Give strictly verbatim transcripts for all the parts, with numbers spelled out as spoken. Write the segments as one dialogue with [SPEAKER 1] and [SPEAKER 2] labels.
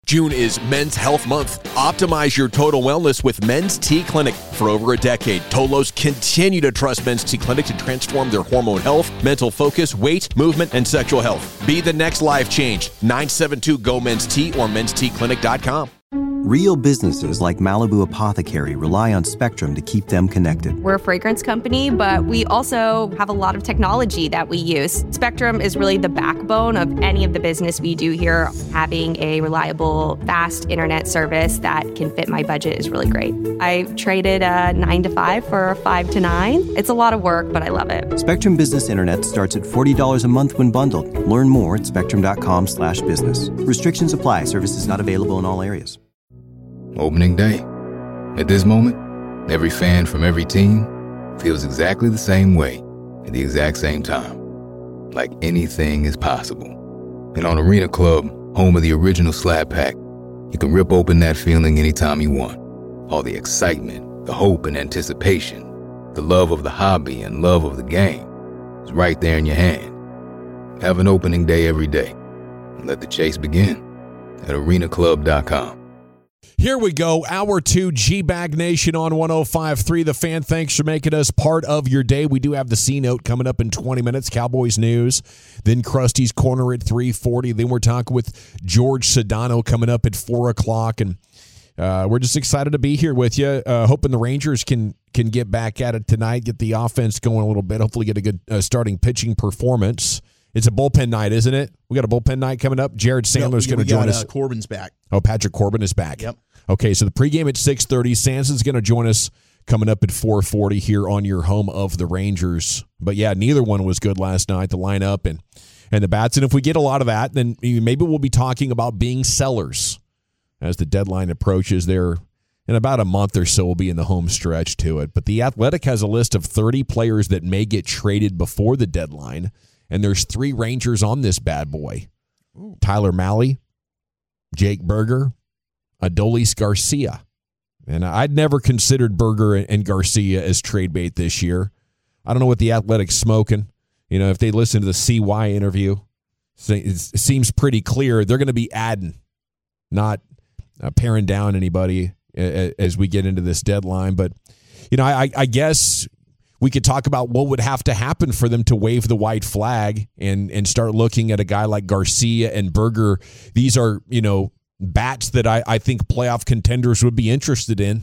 [SPEAKER 1] June is Men's Health Month. Optimize your total wellness with Men's T Clinic. For over a decade, Tolos continue to trust Men's T Clinic to transform their hormone health, mental focus, weight, movement, and sexual health. Be the next life change. nine seven two, G O, Men's T or mens t clinic dot com.
[SPEAKER 2] Real businesses like Malibu Apothecary rely on Spectrum to keep them connected.
[SPEAKER 3] We're a fragrance company, but we also have a lot of technology that we use. Spectrum is really the backbone of any of the business we do here. Having a reliable, fast internet service that can fit my budget is really great. I traded a nine to five for a five to nine. It's a lot of work, but I love it.
[SPEAKER 2] Spectrum Business Internet starts at forty dollars a month when bundled. Learn more at spectrum.com slash business. Restrictions apply. Services not available in all areas.
[SPEAKER 4] Opening day. At this moment, every fan from every team feels exactly the same way at the exact same time. Like anything is possible. And on Arena Club, home of the original Slab Pack, you can rip open that feeling anytime you want. All the excitement, the hope and anticipation, the love of the hobby and love of the game is right there in your hand. Have an opening day every day. And let the chase begin at arena club dot com.
[SPEAKER 5] Here we go, hour two, G-Bag Nation on one oh five point three. The Fan, thanks for making us part of your day. We do have the C-Note coming up in twenty minutes, Cowboys news. Then Krusty's Corner at three forty. Then we're talking with George Sedano coming up at four o'clock. And uh, we're just excited to be here with you, uh, hoping the Rangers can can get back at it tonight, get the offense going a little bit, hopefully get a good uh, starting pitching performance. It's a bullpen night, isn't it? We got a bullpen night coming up. Jared Sandler's no, going to join
[SPEAKER 6] got,
[SPEAKER 5] us.
[SPEAKER 6] Uh, Corbin's back.
[SPEAKER 5] Oh, Patrick Corbin is back.
[SPEAKER 6] Yep.
[SPEAKER 5] Okay, so the pregame at six thirty. Sanson's going to join us coming up at four forty here on your home of the Rangers. But, yeah, neither one was good last night, the lineup and, and the bats. And if we get a lot of that, then maybe we'll be talking about being sellers as the deadline approaches there. In about a month or so, we'll be in the home stretch to it. But The Athletic has a list of thirty players that may get traded before the deadline, and there's three Rangers on this bad boy. Ooh. Tyler Mahle, Jake Burger, Adolis Garcia. And I'd never considered Burger and Garcia as trade bait this year. I don't know what the Athletic's smoking. You know, if they listen to the C Y interview, it seems pretty clear they're going to be adding, not uh, paring down anybody as we get into this deadline. But, you know, I, I guess we could talk about what would have to happen for them to wave the white flag and, and start looking at a guy like Garcia and Burger. These are, you know, bats that I, I think playoff contenders would be interested in.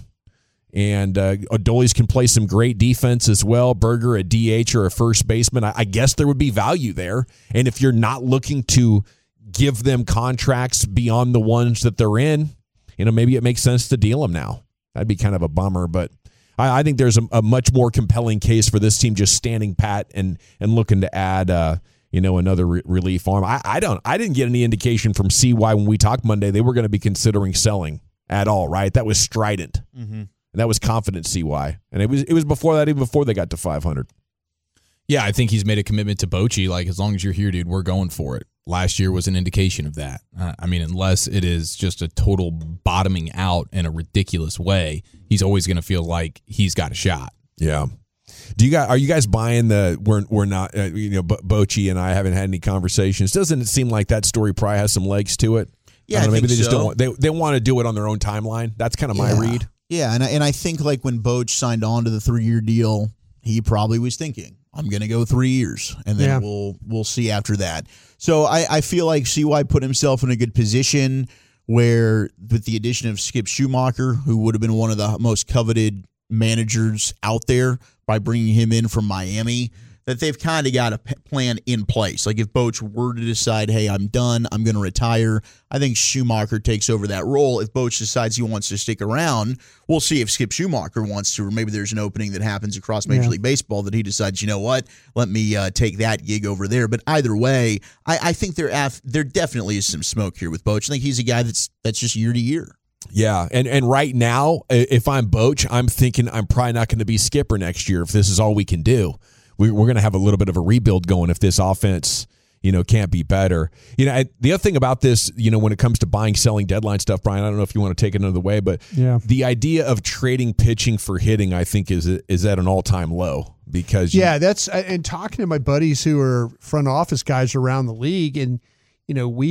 [SPEAKER 5] And uh, Adolis can play some great defense as well. Burger, a D H or a first baseman. I, I guess there would be value there. And if you're not looking to give them contracts beyond the ones that they're in, you know, maybe it makes sense to deal them now. That'd be kind of a bummer. But I, I think there's a, a much more compelling case for this team just standing pat and and looking to add uh, you know, another re- relief arm. I, I don't. I didn't get any indication from C Y when we talked Monday they were going to be considering selling at all. Right? That was strident, mm-hmm. and that was confident C Y, and it was it was before that, even before they got to five hundred.
[SPEAKER 7] Yeah, I think he's made a commitment to Bochy. Like, as long as you're here, dude, we're going for it. Last year was an indication of that. Uh, I mean, unless it is just a total bottoming out in a ridiculous way, he's always going to feel like he's got a shot.
[SPEAKER 5] Yeah. Do you guys are you guys buying the we're we're not uh, you know Bochy and I haven't had any conversations? Doesn't it seem like that story probably has some legs to it?
[SPEAKER 6] Yeah,
[SPEAKER 5] I don't know,
[SPEAKER 6] I
[SPEAKER 5] maybe
[SPEAKER 6] think
[SPEAKER 5] they just
[SPEAKER 6] so.
[SPEAKER 5] don't want, they they want to do it on their own timeline. That's kind of
[SPEAKER 6] yeah.
[SPEAKER 5] my read.
[SPEAKER 6] Yeah, and I, and I think like when Boch signed on to the three year deal, he probably was thinking, I'm going to go three years, and then yeah. we'll we'll see after that. So I, I feel like C Y put himself in a good position where, with the addition of Skip Schumacher, who would have been one of the most coveted managers out there by bringing him in from Miami, that they've kind of got a plan in place. Like if Boch were to decide, hey, I'm done, I'm going to retire, I think Schumacher takes over that role. If Boch decides he wants to stick around, we'll see if Skip Schumacher wants to, or maybe there's an opening that happens across Major yeah. League Baseball that he decides, you know what, let me uh, take that gig over there. But either way, I, I think there af- there definitely is some smoke here with Boch. I think he's a guy that's that's just year to year.
[SPEAKER 5] Yeah, and and right now, if I'm Boch, I'm thinking I'm probably not going to be skipper next year if this is all we can do. We, we're going to have a little bit of a rebuild going if this offense, you know, can't be better. You know, the other thing about this, you know, when it comes to buying, selling, deadline stuff, Brian, I don't know if you want to take it another way, but yeah. the idea of trading pitching for hitting, I think, is is at an all-time low because you,
[SPEAKER 8] yeah, that's and talking to my buddies who are front office guys around the league, and you know, we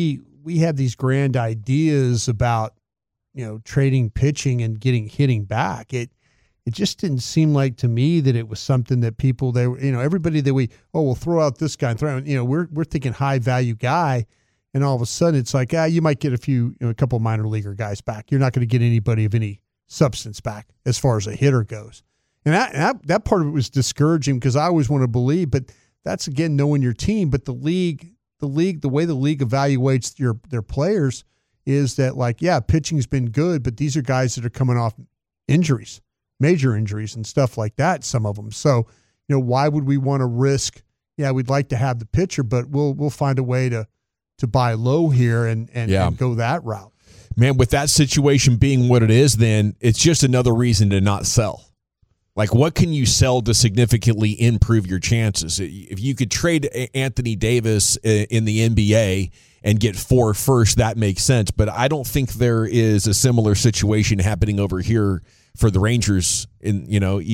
[SPEAKER 8] we have these grand ideas about, you know, trading pitching and getting hitting back. It it just didn't seem like to me that it was something that people they were, you know, everybody that we oh we'll throw out this guy and throw out, you know, we're we're thinking high value guy, and all of a sudden it's like ah you might get a few you know, a couple minor leaguer guys back. You're not going to get anybody of any substance back as far as a hitter goes, and that that, that part of it was discouraging because I always want to believe, but that's again knowing your team. But the league, the league, the way the league evaluates your their players is that like yeah, pitching's been good, but these are guys that are coming off injuries. Major injuries and stuff like that, some of them. So, you know, why would we want to risk, yeah, we'd like to have the pitcher, but we'll we'll find a way to to buy low here and, and,
[SPEAKER 5] yeah.
[SPEAKER 8] and go that route.
[SPEAKER 5] Man, with that situation being what it is, then it's just another reason to not sell. Like, what can you sell to significantly improve your chances? If you could trade Anthony Davis in the N B A and get four first, that makes sense. But I don't think there is a similar situation happening over here for the Rangers. In you know,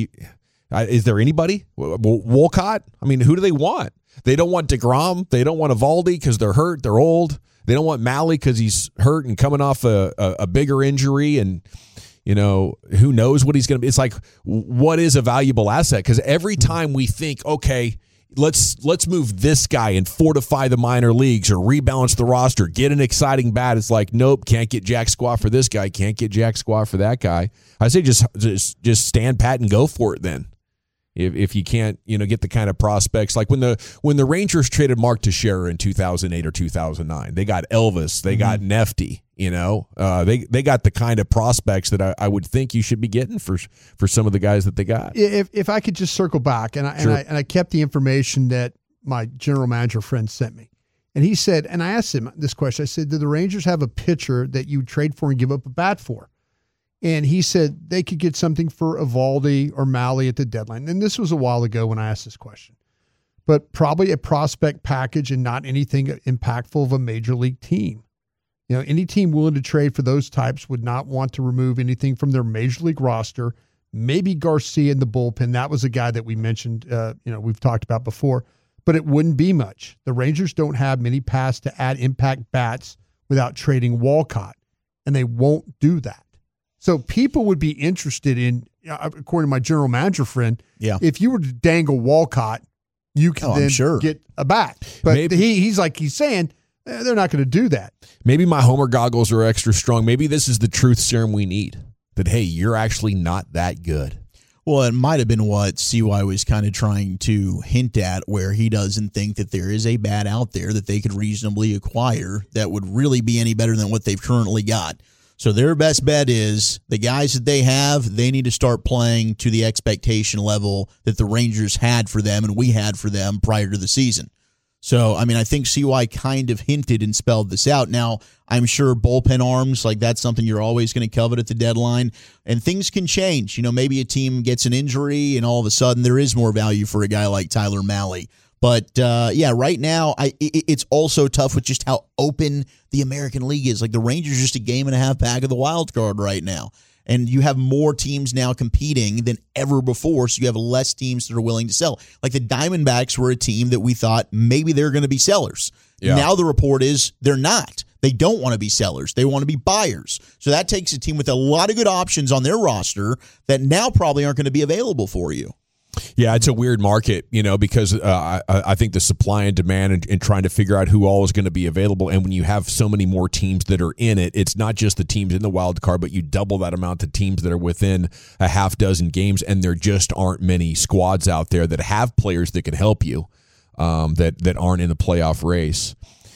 [SPEAKER 5] is there anybody? Wolcott? I mean, who do they want? They don't want DeGrom. They don't want Eovaldi because they're hurt. They're old. They don't want Mahle because he's hurt and coming off a, a, a bigger injury. And, you know, who knows what he's going to be. It's like, what is a valuable asset? Because every time we think, okay, let's let's move this guy and fortify the minor leagues or rebalance the roster, get an exciting bat. It's like, nope, can't get Jack Squaw for this guy, can't get Jack Squaw for that guy. I say just just just stand pat and go for it then. If if you can't, you know, get the kind of prospects like when the when the Rangers traded Mark Teixeira in two thousand eight or two thousand nine, they got Elvis, they mm-hmm. got Nefty, you know, uh, they they got the kind of prospects that I, I would think you should be getting for for some of the guys that they got.
[SPEAKER 8] If if I could just circle back, and I sure. and I and I kept the information that my general manager friend sent me, and he said, and I asked him this question. I said, "Do the Rangers have a pitcher that you trade for and give up a bat for?" And he said they could get something for Eovaldi or Mahle at the deadline. And this was a while ago when I asked this question. But probably a prospect package and not anything impactful of a major league team. You know, any team willing to trade for those types would not want to remove anything from their major league roster. Maybe Garcia in the bullpen. That was a guy that we mentioned, uh, you know, we've talked about before. But it wouldn't be much. The Rangers don't have many paths to add impact bats without trading Wolcott. And they won't do that. So people would be interested in, according to my general manager friend,
[SPEAKER 6] yeah.
[SPEAKER 8] if you were to dangle Wolcott, you can
[SPEAKER 6] oh,
[SPEAKER 8] then
[SPEAKER 6] sure.
[SPEAKER 8] get a bat. But
[SPEAKER 5] Maybe.
[SPEAKER 8] he he's like, he's saying eh, they're not going to do that.
[SPEAKER 5] Maybe my Homer goggles are extra strong. Maybe this is the truth serum we need. That, hey, you're actually not that good.
[SPEAKER 6] Well, it might have been what C Y was kind of trying to hint at, where he doesn't think that there is a bat out there that they could reasonably acquire that would really be any better than what they've currently got. So their best bet is the guys that they have, they need to start playing to the expectation level that the Rangers had for them and we had for them prior to the season. So, I mean, I think C Y kind of hinted and spelled this out. Now, I'm sure bullpen arms, like that's something you're always going to covet at the deadline. And things can change. You know, maybe a team gets an injury and all of a sudden there is more value for a guy like Tyler Mahle. But, uh, yeah, right now, I it, it's also tough with just how open the American League is. Like, the Rangers are just a game and a half back of the wild card right now. And you have more teams now competing than ever before, so you have less teams that are willing to sell. Like, the Diamondbacks were a team that we thought maybe they're going to be sellers. Yeah. Now the report is they're not. They don't want to be sellers. They want to be buyers. So that takes a team with a lot of good options on their roster that now probably aren't going to be available for you.
[SPEAKER 5] Yeah, it's a weird market, you know, because uh, I, I think the supply and demand and, and trying to figure out who all is going to be available. And when you have so many more teams that are in it, it's not just the teams in the wild card, but you double that amount of teams that are within a half dozen games. And there just aren't many squads out there that have players that can help you um, that, that aren't in the playoff race.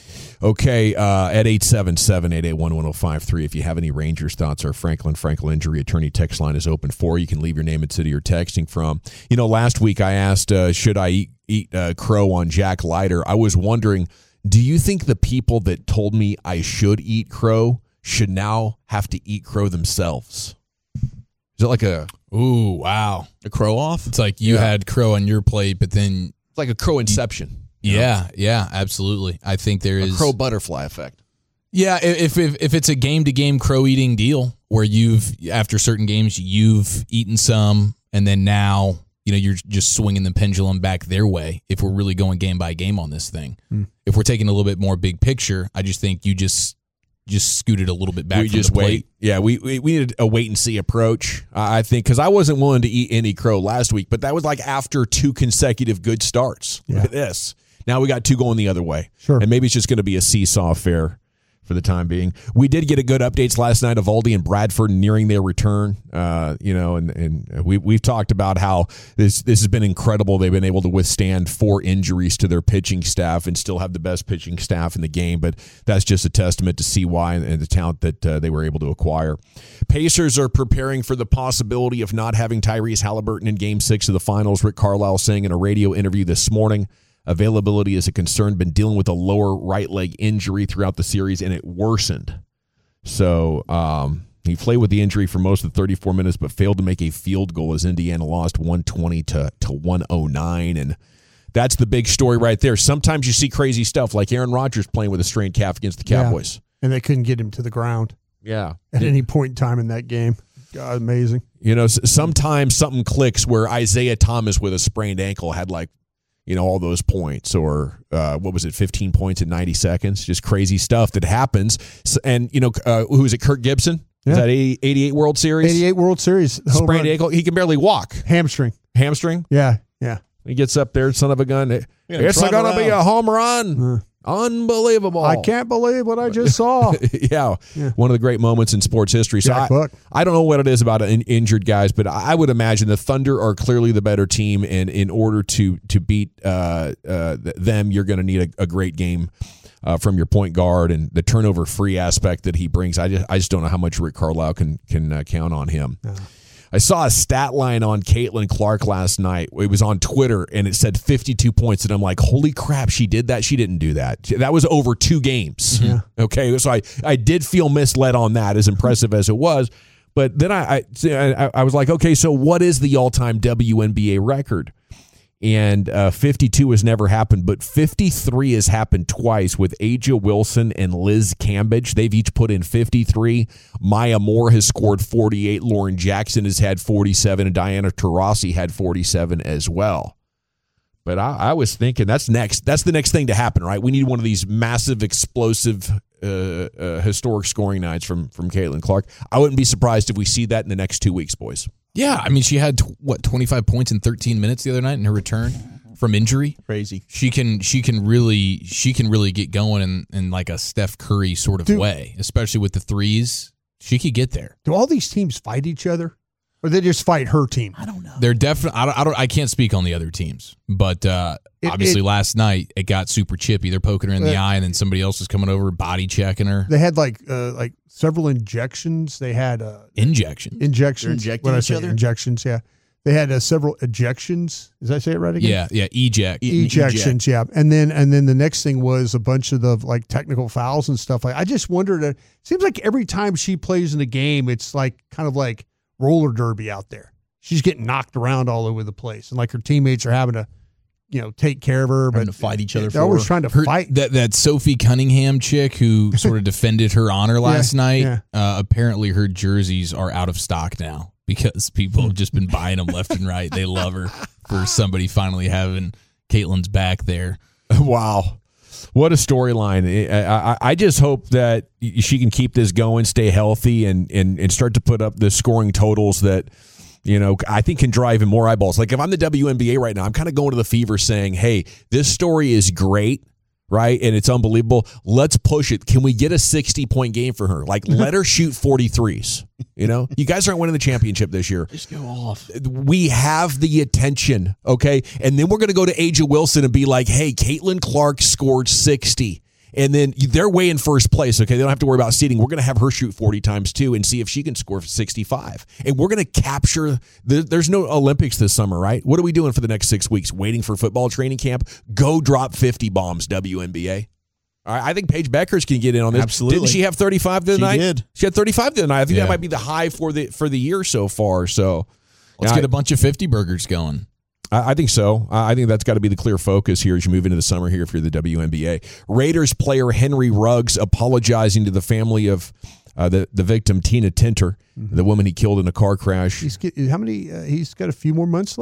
[SPEAKER 5] Okay, uh, at eight seven seven, eight eight one, one oh five three, if you have any Rangers thoughts, our Franklin Frankel Injury Attorney text line is open for you. You can leave your name and city you're texting from. You know, last week I asked, uh, should I eat, eat uh, crow on Jack Leiter? I was wondering, do you think the people that told me I should eat crow should now have to eat crow themselves? Is it like a...
[SPEAKER 7] Ooh, wow.
[SPEAKER 6] A crow off?
[SPEAKER 7] It's like you yeah. had crow on your plate, but then...
[SPEAKER 5] It's like a crow inception.
[SPEAKER 7] Yeah, know? yeah, absolutely. I think there is
[SPEAKER 5] a crow butterfly effect.
[SPEAKER 7] Yeah, if if if it's a game to game crow eating deal where you've after certain games you've eaten some and then now you know, you're just swinging the pendulum back their way if we're really going game by game on this thing. Mm. If we're taking a little bit more big picture, I just think you just just scooted a little bit back
[SPEAKER 5] we
[SPEAKER 7] from
[SPEAKER 5] just
[SPEAKER 7] the plate.
[SPEAKER 5] Wait. Yeah, we, we we needed a wait and see approach, uh, I think, because I wasn't willing to eat any crow last week, but that was like after two consecutive good starts. Yeah. Look at this. Now we got two going the other way.
[SPEAKER 8] Sure.
[SPEAKER 5] And maybe it's just going to be a seesaw affair for the time being. We did get a good updates last night of Aldi and Bradford nearing their return. Uh, you know, and, and we, we've talked about how this this has been incredible. They've been able to withstand four injuries to their pitching staff and still have the best pitching staff in the game. But that's just a testament to C Y and, and the talent that uh, they were able to acquire. Pacers are preparing for the possibility of not having Tyrese Halliburton in Game six of the finals. Rick Carlisle saying in a radio interview this morning, availability is a concern. Been dealing with a lower right leg injury throughout the series, and it worsened. So um, he played with the injury for most of the thirty-four minutes, but failed to make a field goal as Indiana lost one twenty to one oh nine. And that's the big story right there. Sometimes you see crazy stuff like Aaron Rodgers playing with a strained calf against the Cowboys.
[SPEAKER 8] Yeah. And they couldn't get him to the ground.
[SPEAKER 5] Yeah.
[SPEAKER 8] At any point in time in that game. God, amazing.
[SPEAKER 5] You know, sometimes something clicks where Isaiah Thomas with a sprained ankle had like, you know, all those points, or uh, what was it, fifteen points in ninety seconds? Just crazy stuff that happens. So, and, you know, uh, who is it, Kirk Gibson?
[SPEAKER 8] Yeah.
[SPEAKER 5] Is that eighty-eight World Series?
[SPEAKER 8] eighty-eight World Series.
[SPEAKER 5] Sprained ankle. He can barely walk.
[SPEAKER 8] Hamstring.
[SPEAKER 5] Hamstring?
[SPEAKER 8] Yeah, yeah.
[SPEAKER 5] He gets up there, son of a gun. It's going to be a home run. Uh. Unbelievable.
[SPEAKER 8] I can't believe what I just saw.
[SPEAKER 5] yeah. yeah. One of the great moments in sports history. So
[SPEAKER 8] Jack
[SPEAKER 5] I,
[SPEAKER 8] Buck.
[SPEAKER 5] I don't know what it is about in, injured guys, but I would imagine the Thunder are clearly the better team, and in order to to beat uh, uh, them, you're going to need a, a great game uh, from your point guard, and the turnover-free aspect that he brings. I just I just don't know how much Rick Carlisle can, can uh, count on him. Uh. I saw a stat line on Caitlin Clark last night. It was on Twitter, and it said fifty-two points. And I'm like, holy crap, she did that? She didn't do that. That was over two games.
[SPEAKER 8] Yeah.
[SPEAKER 5] Okay, so I, I did feel misled on that, as impressive as it was. But then I, I, I was like, okay, so what is the all-time W N B A record? And uh, fifty-two has never happened, but fifty-three has happened twice with Aja Wilson and Liz Cambage. They've each put in fifty-three. Maya Moore has scored forty-eight. Lauren Jackson has had forty-seven, and Diana Taurasi had forty-seven as well. But I, I was thinking that's next. That's the next thing to happen, right? We need one of these massive, explosive, uh, uh, historic scoring nights from from Caitlin Clark. I wouldn't be surprised if we see that in the next two weeks, boys.
[SPEAKER 7] Yeah, I mean, she had, what, twenty-five points in thirteen minutes the other night in her return from injury.
[SPEAKER 6] Crazy.
[SPEAKER 7] She can she can really she can really get going in, in like a Steph Curry sort of Dude. way, especially with the threes. She could get there.
[SPEAKER 8] Do all these teams fight each other, or they just fight her team?
[SPEAKER 6] I don't know.
[SPEAKER 7] They're definitely. I don't, I don't. I can't speak on the other teams, but uh, it, obviously it, last night it got super chippy. They're poking her in uh, the eye, and then somebody else is coming over, body checking her.
[SPEAKER 8] They had like uh, like several injections. They had uh,
[SPEAKER 7] injections.
[SPEAKER 8] Injections.
[SPEAKER 6] They're injecting
[SPEAKER 8] what I
[SPEAKER 6] each
[SPEAKER 8] say?
[SPEAKER 6] other?
[SPEAKER 8] Injections. Yeah. They had uh, several ejections. Did I say it right again?
[SPEAKER 7] Yeah, yeah, eject.
[SPEAKER 8] Ejections, eject. yeah. And then and then the next thing was a bunch of the like technical fouls and stuff. Like I just wondered. It seems like every time she plays in a game, it's like kind of like roller derby out there. She's getting knocked around all over the place, and like her teammates are having to, you know, take care of her,
[SPEAKER 6] trying
[SPEAKER 8] but
[SPEAKER 6] to fight each other.
[SPEAKER 8] They're
[SPEAKER 6] for
[SPEAKER 8] always
[SPEAKER 6] her.
[SPEAKER 8] trying to
[SPEAKER 7] her,
[SPEAKER 8] fight.
[SPEAKER 7] That that Sophie Cunningham chick who sort of defended her honor last
[SPEAKER 8] yeah,
[SPEAKER 7] night.
[SPEAKER 8] Yeah.
[SPEAKER 7] Uh, apparently, her jerseys are out of stock now because people have just been buying them left and right. They love her for somebody finally having Caitlin's back there.
[SPEAKER 5] Wow. What a storyline. I, I, I just hope that she can keep this going, stay healthy, and, and, and start to put up the scoring totals that, you know, I think can drive in more eyeballs. Like if I'm the W N B A right now, I'm kind of going to the Fever saying, hey, this story is great, right? And it's unbelievable. Let's push it. Can we get a sixty-point game for her? Like let her shoot forty-threes. You know, you guys aren't winning the championship this year.
[SPEAKER 6] Just go off.
[SPEAKER 5] We have the attention, okay? And then we're going to go to Aja Wilson and be like, hey, Caitlin Clark scored sixty. And then they're way in first place, okay? They don't have to worry about seeding. We're going to have her shoot forty times, too, and see if she can score sixty-five. And we're going to capture the, – there's no Olympics this summer, right? What are we doing for the next six weeks? Waiting for football training camp? Go drop fifty bombs, W N B A. All right, I think Paige Beckers can get in on this.
[SPEAKER 6] Absolutely.
[SPEAKER 5] Didn't she have thirty-five the other
[SPEAKER 6] she
[SPEAKER 5] night?
[SPEAKER 6] She did.
[SPEAKER 5] She had thirty-five the other night. I think
[SPEAKER 7] yeah.
[SPEAKER 5] that might be the high for the for the year so far. So
[SPEAKER 7] let's
[SPEAKER 5] yeah,
[SPEAKER 7] get a bunch of fifty burgers going.
[SPEAKER 5] I think so. I think that's got to be the clear focus here as you move into the summer here if you're the W N B A. Raiders player Henry Ruggs apologizing to the family of uh, the, the victim, Tina Tinter, mm-hmm. the woman he killed in a car crash.
[SPEAKER 8] He's get, how many? Uh, he's got a few more months left?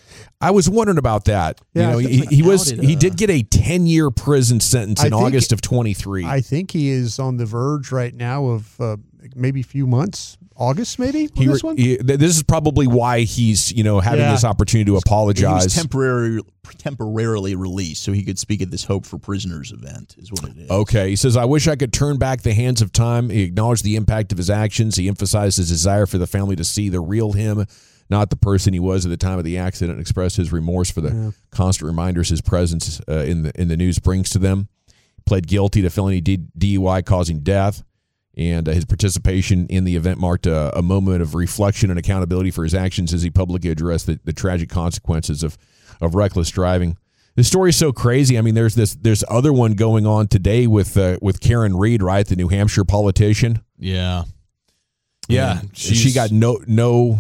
[SPEAKER 5] I was wondering about that.
[SPEAKER 8] Yeah,
[SPEAKER 5] you know, he, he was he did get a ten-year prison sentence in August of twenty-three.
[SPEAKER 8] I think he is on the verge right now of uh, maybe a few months. August, maybe?
[SPEAKER 5] He,
[SPEAKER 8] this one?
[SPEAKER 5] He, this is probably why he's, you know, having
[SPEAKER 8] yeah.
[SPEAKER 5] this opportunity to apologize.
[SPEAKER 6] He was temporary, temporarily released so he could speak at this Hope for Prisoners event, is what it is.
[SPEAKER 5] Okay. He says, I wish I could turn back the hands of time. He acknowledged the impact of his actions. He emphasized his desire for the family to see the real him, not the person he was at the time of the accident, and expressed his remorse for the yeah. constant reminders his presence uh, in the in the news brings to them. Pled guilty to felony D- DUI causing death. And uh, his participation in the event marked a, a moment of reflection and accountability for his actions as he publicly addressed the, the tragic consequences of, of reckless driving. This story is so crazy. I mean, there's this there's other one going on today with uh, with Karen Reed, right, the New Hampshire politician.
[SPEAKER 7] Yeah, yeah.
[SPEAKER 5] She got no no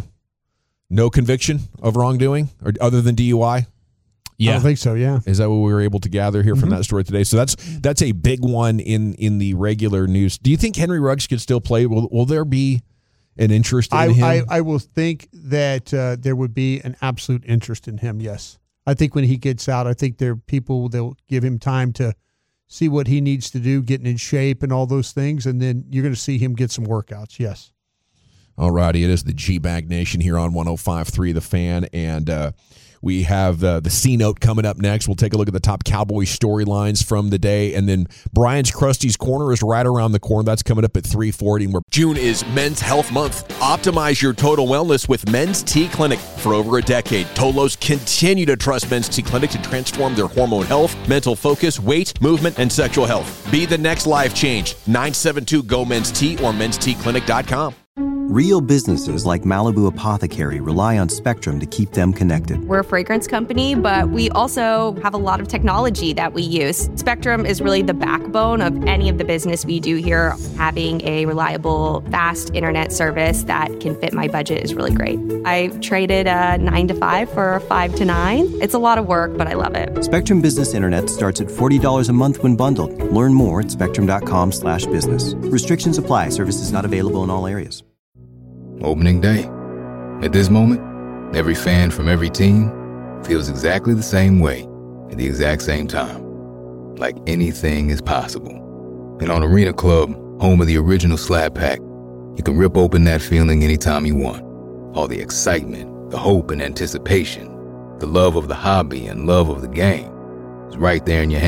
[SPEAKER 5] no conviction of wrongdoing or other than D U I.
[SPEAKER 8] Yeah. I don't think so, yeah.
[SPEAKER 5] Is that what we were able to gather here from mm-hmm. that story today? So that's that's a big one in, in the regular news. Do you think Henry Ruggs could still play? Will will there be an interest in
[SPEAKER 8] I,
[SPEAKER 5] him?
[SPEAKER 8] I, I will think that uh, there would be an absolute interest in him, yes. I think when he gets out, I think there are people that will give him time to see what he needs to do, getting in shape and all those things, and then you're going to see him get some workouts, yes.
[SPEAKER 5] All righty, it is the G-Bag Nation here on one oh five point three The Fan, and uh, we have uh, the C-Note coming up next. We'll take a look at the top Cowboy storylines from the day, and then Brian's Krusty's Corner is right around the corner. That's coming up at three forty. And we're-
[SPEAKER 1] June is Men's Health Month. Optimize your total wellness with Men's T Clinic. For over a decade, Tolos continue to trust Men's T Clinic to transform their hormone health, mental focus, weight, movement, and sexual health. Be the next life change. nine seven two G O Men's T or men's t clinic dot com.
[SPEAKER 2] Real businesses like Malibu Apothecary rely on Spectrum to keep them connected.
[SPEAKER 3] We're a fragrance company, but we also have a lot of technology that we use. Spectrum is really the backbone of any of the business we do here. Having a reliable, fast internet service that can fit my budget is really great. I traded a nine to five for a five to nine. It's a lot of work, but I love it.
[SPEAKER 2] Spectrum Business Internet starts at forty dollars a month when bundled. Learn more at spectrum.com slash business. Restrictions apply. Services not available in all areas.
[SPEAKER 4] Opening day. At this moment, every fan from every team feels exactly the same way at the exact same time. Like anything is possible. And on Arena Club, home of the original Slab Pack, you can rip open that feeling anytime you want. All the excitement, the hope and anticipation, the love of the hobby and love of the game is right there in your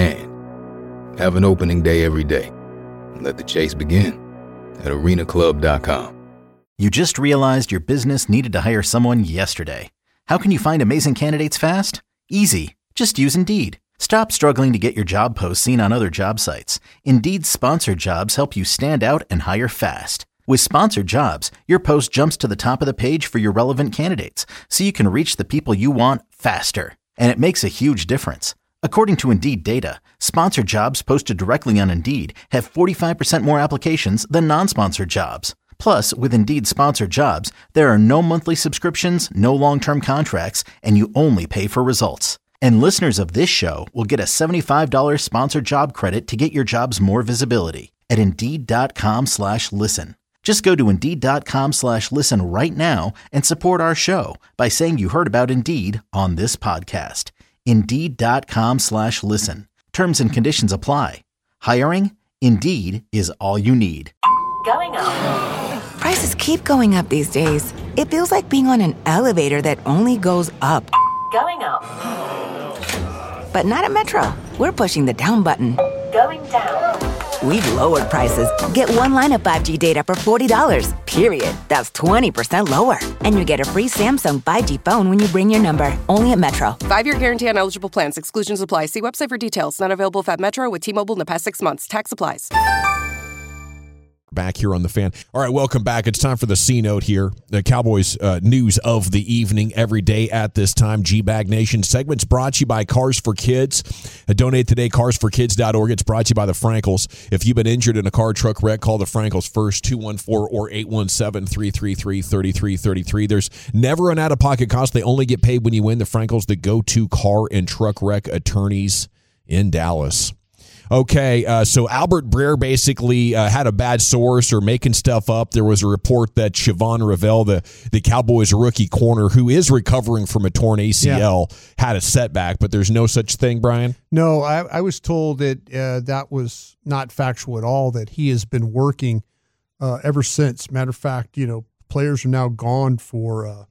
[SPEAKER 4] hand. Have an opening day every day. And let the chase begin at arena club dot com.
[SPEAKER 9] You just realized your business needed to hire someone yesterday. How can you find amazing candidates fast? Easy. Just use Indeed. Stop struggling to get your job posts seen on other job sites. Indeed's sponsored jobs help you stand out and hire fast. With sponsored jobs, your post jumps to the top of the page for your relevant candidates, so you can reach the people you want faster. And it makes a huge difference. According to Indeed data, sponsored jobs posted directly on Indeed have forty-five percent more applications than non-sponsored jobs. Plus, with Indeed sponsored jobs, there are no monthly subscriptions, no long-term contracts, and you only pay for results. And listeners of this show will get a seventy-five dollars sponsored job credit to get your jobs more visibility at Indeed.com slash listen. Just go to Indeed.com slash listen right now and support our show by saying you heard about Indeed on this podcast. Indeed.com slash listen. Terms and conditions apply. Hiring? Indeed is all you need.
[SPEAKER 10] Going up. Prices keep going up these days. It feels like being on an elevator that only goes up. Going up. But not at Metro. We're pushing the down button. Going down. We've lowered prices. Get one line of five G data for forty dollars, period. That's twenty percent lower. And you get a free Samsung five G phone when you bring your number. Only at Metro.
[SPEAKER 11] Five-year guarantee on eligible plans. Exclusions apply. See website for details. Not available at Metro with T-Mobile in the past six months. Tax applies.
[SPEAKER 5] Back here on The Fan. All right, welcome back. It's time for the C-Note here. The Cowboys uh, news of the evening every day at this time. G-Bag Nation segments brought to you by Cars for Kids. Uh, donate today, cars for kids dot org. It's brought to you by the Frankels. If you've been injured in a car truck wreck, call the Frankels first, two one four or eight one seven, three three three, three three three three. There's never an out-of-pocket cost. They only get paid when you win. The Frankels, the go-to car and truck wreck attorneys in Dallas. Okay, uh, so Albert Breer basically uh, had a bad source or making stuff up. There was a report that Siobhan Ravel, the, the Cowboys rookie corner, who is recovering from a torn A C L, yeah. had a setback, but there's no such thing, Brian?
[SPEAKER 8] No, I, I was told that uh, that was not factual at all, that he has been working uh, ever since. Matter of fact, you know, players are now gone for uh,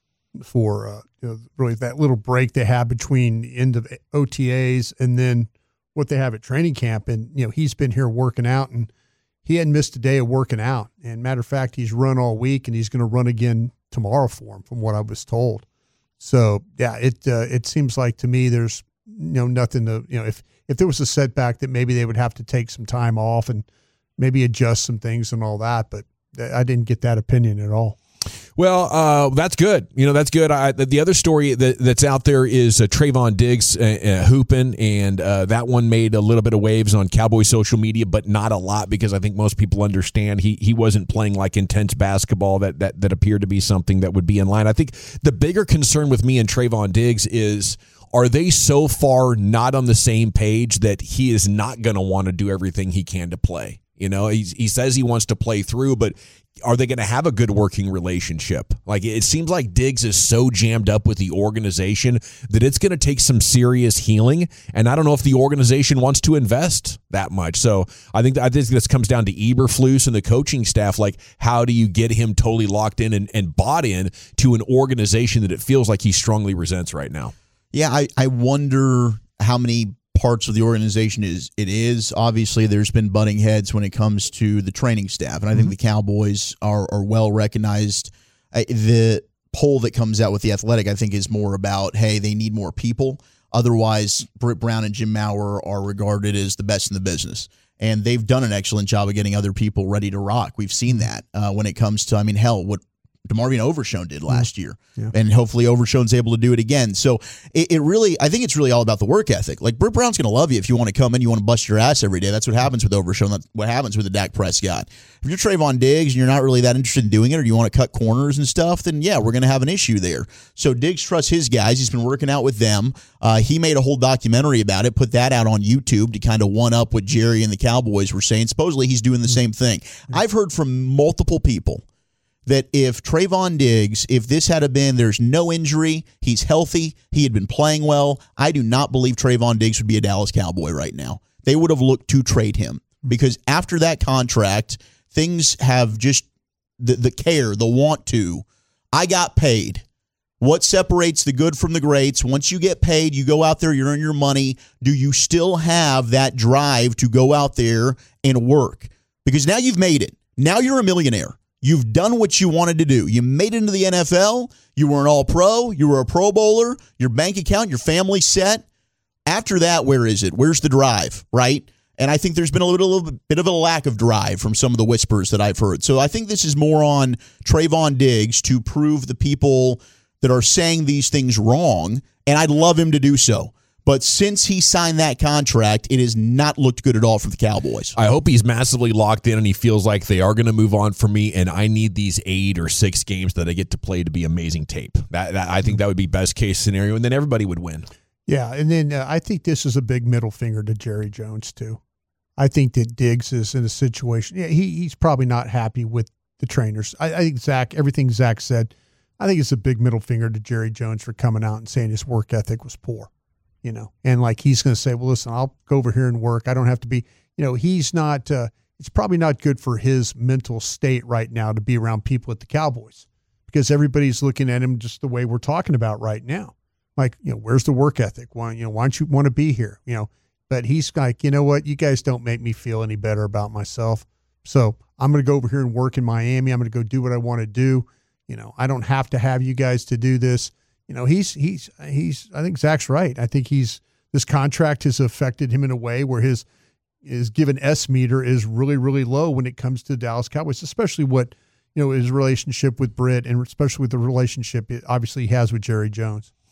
[SPEAKER 8] for uh, you know, really that little break they had between the end of O T As and then what they have at training camp. And, you know, he's been here working out, and he hadn't missed a day of working out. And matter of fact, he's run all week, and he's going to run again tomorrow for him, from what I was told. So, yeah, it uh, it seems like to me there's, you know, nothing to, you know, if, if there was a setback that maybe they would have to take some time off and maybe adjust some things and all that. But I didn't get that opinion at all.
[SPEAKER 5] Well, uh, that's good. You know, that's good. I, the, the other story that, that's out there is uh, Trayvon Diggs uh, uh, hooping, and uh, that one made a little bit of waves on Cowboy social media, but not a lot, because I think most people understand he he wasn't playing like intense basketball that, that, that appeared to be something that would be in line. I think the bigger concern with me and Trayvon Diggs is, are they so far not on the same page that he is not going to want to do everything he can to play? You know, he's, he says he wants to play through, but are they going to have a good working relationship? Like, it seems like Diggs is so jammed up with the organization that it's going to take some serious healing. And I don't know if the organization wants to invest that much. So I think, I think this comes down to Eberflus and the coaching staff. Like, how do you get him totally locked in and, and bought in to an organization that it feels like he strongly resents right now?
[SPEAKER 6] Yeah, I, I wonder how many parts of the organization is it is. Obviously, there's been butting heads when it comes to the training staff, and I think mm-hmm. the Cowboys are are well recognized. I, the poll that comes out with The Athletic, I think, is more about, hey, they need more people. Otherwise, Britt Brown and Jim Maurer are regarded as the best in the business, and they've done an excellent job of getting other people ready to rock. We've seen that uh, when it comes to, I mean, hell, what DeMarvion Overshown did last year, yeah. and hopefully Overshown's able to do it again. So it, it really, I think it's really all about the work ethic. Like, Britt Brown's going to love you if you want to come in, you want to bust your ass every day. That's what happens with Overshown. That's what happens with the Dak Prescott. If you're Trayvon Diggs and you're not really that interested in doing it, or you want to cut corners and stuff, then yeah, we're going to have an issue there. So Diggs trusts his guys. He's been working out with them. Uh, he made a whole documentary about it, put that out on YouTube to kind of one up what Jerry and the Cowboys were saying. Supposedly he's doing the same thing. I've heard from multiple people that if Trayvon Diggs, if this had been, there's no injury, he's healthy, he had been playing well, I do not believe Trayvon Diggs would be a Dallas Cowboy right now. They would have looked to trade him, because after that contract, things have just, the, the care, the want to. I got paid. What separates the good from the greats? Once you get paid, you go out there, you earn your money. Do you still have that drive to go out there and work? Because now you've made it. Now you're a millionaire. You've done what you wanted to do. You made it into the N F L. You were an all-pro. You were a Pro Bowler. Your bank account, your family set. After that, where is it? Where's the drive, right? And I think there's been a little, little bit of a lack of drive from some of the whispers that I've heard. So I think this is more on Trayvon Diggs to prove the people that are saying these things wrong, and I'd love him to do so. But since he signed that contract, it has not looked good at all for the Cowboys.
[SPEAKER 5] I hope he's massively locked in and he feels like they are going to move on from me, and I need these eight or six games that I get to play to be amazing tape. That, that I think that would be best case scenario, and then everybody would win.
[SPEAKER 8] Yeah, and then uh, I think this is a big middle finger to Jerry Jones, too. I think that Diggs is in a situation, yeah, he, he's probably not happy with the trainers. I, I think Zach, everything Zach said, I think it's a big middle finger to Jerry Jones for coming out and saying his work ethic was poor. You know, and like he's going to say, well, listen, I'll go over here and work. I don't have to be, you know, he's not, uh, it's probably not good for his mental state right now to be around people at the Cowboys, because everybody's looking at him just the way we're talking about right now. Like, you know, where's the work ethic? Why, you know, why don't you want to be here? You know, but he's like, you know what? You guys don't make me feel any better about myself. So I'm going to go over here and work in Miami. I'm going to go do what I want to do. You know, I don't have to have you guys to do this. You know, he's, he's, he's, I think Zach's right. I think he's, this contract has affected him in a way where his, his given S meter is really, really low when it comes to the Dallas Cowboys, especially what, you know, his relationship with Britt, and especially with the relationship it obviously he has with Jerry Jones.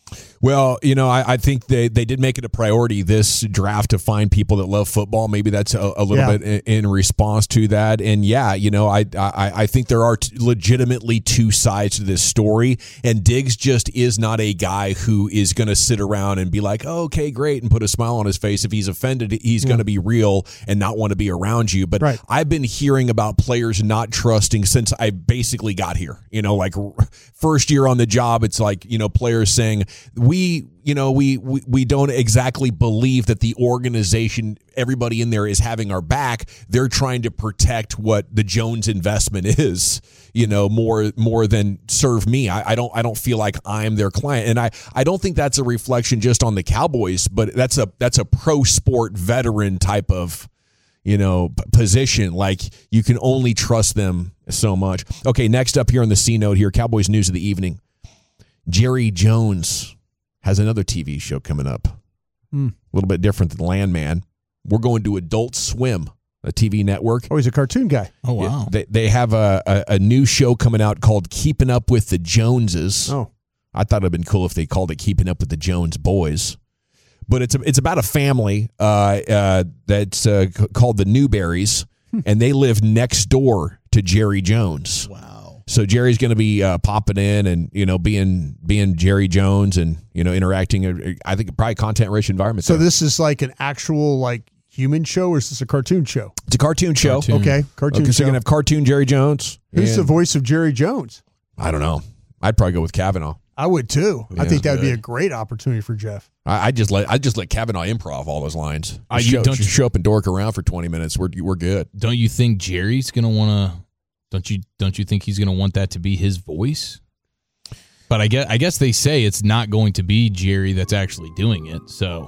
[SPEAKER 5] Well, you know, I, I think they, they did make it a priority this draft to find people that love football. Maybe that's a, a little
[SPEAKER 8] Yeah.
[SPEAKER 5] bit in, in response to that. And yeah, you know, I I, I think there are t- legitimately two sides to this story. And Diggs just is not a guy who is going to sit around and be like, oh, okay, great, and put a smile on his face. If he's offended, he's
[SPEAKER 8] Yeah.
[SPEAKER 5] going to be real and not want to be around you. But
[SPEAKER 8] Right.
[SPEAKER 5] I've been hearing about players not trusting since I basically got here. You know, like first year on the job, it's like, you know, players saying, we, you know, we, we, we don't exactly believe that the organization, everybody in there is having our back. They're trying to protect what the Jones investment is, you know, more, more than serve me. I, I don't, I don't feel like I'm their client. And I, I don't think that's a reflection just on the Cowboys, but that's a, that's a pro sport veteran type of, you know, p- position. Like you can only trust them so much. Okay. Next up here on the C note here, Cowboys news of the evening. Jerry Jones has another T V show coming up.
[SPEAKER 8] Hmm.
[SPEAKER 5] A little bit different than Landman. We're going to Adult Swim, a T V network.
[SPEAKER 8] Oh, he's a cartoon guy.
[SPEAKER 7] Oh, wow.
[SPEAKER 5] They, they have a, a, a new show coming out called Keeping Up with the Joneses.
[SPEAKER 8] Oh.
[SPEAKER 5] I thought it would have been cool if they called it Keeping Up with the Jones Boys. But it's a, it's about a family uh, uh, that's uh, c- called the Newberries, and they live next door to Jerry Jones.
[SPEAKER 6] Wow.
[SPEAKER 5] So Jerry's going to be uh, popping in and, you know, being being Jerry Jones and, you know, interacting. uh, I think probably content-rich environment.
[SPEAKER 8] So
[SPEAKER 5] there.
[SPEAKER 8] this is like an actual like human show, or is this a cartoon show?
[SPEAKER 5] It's a cartoon show.
[SPEAKER 7] Cartoon.
[SPEAKER 8] Okay, cartoon
[SPEAKER 5] Okay, so
[SPEAKER 8] show.
[SPEAKER 5] you're going to have cartoon Jerry Jones.
[SPEAKER 8] Who's the
[SPEAKER 5] and-
[SPEAKER 8] voice of Jerry Jones?
[SPEAKER 5] I don't know. I'd probably go with Kavanaugh.
[SPEAKER 8] I would too. I
[SPEAKER 5] Yeah,
[SPEAKER 8] think that would be
[SPEAKER 5] good.
[SPEAKER 8] a great opportunity for Jeff.
[SPEAKER 5] I, I just let I just let Kavanaugh improv all those lines.
[SPEAKER 7] Uh, you
[SPEAKER 5] show,
[SPEAKER 7] don't-
[SPEAKER 5] just show up and dork around for twenty minutes. We're we're good.
[SPEAKER 7] Don't you think Jerry's gonna want to? Don't you don't you think he's gonna want that to be his voice? But I guess I guess they say it's not going to be Jerry that's actually doing it. So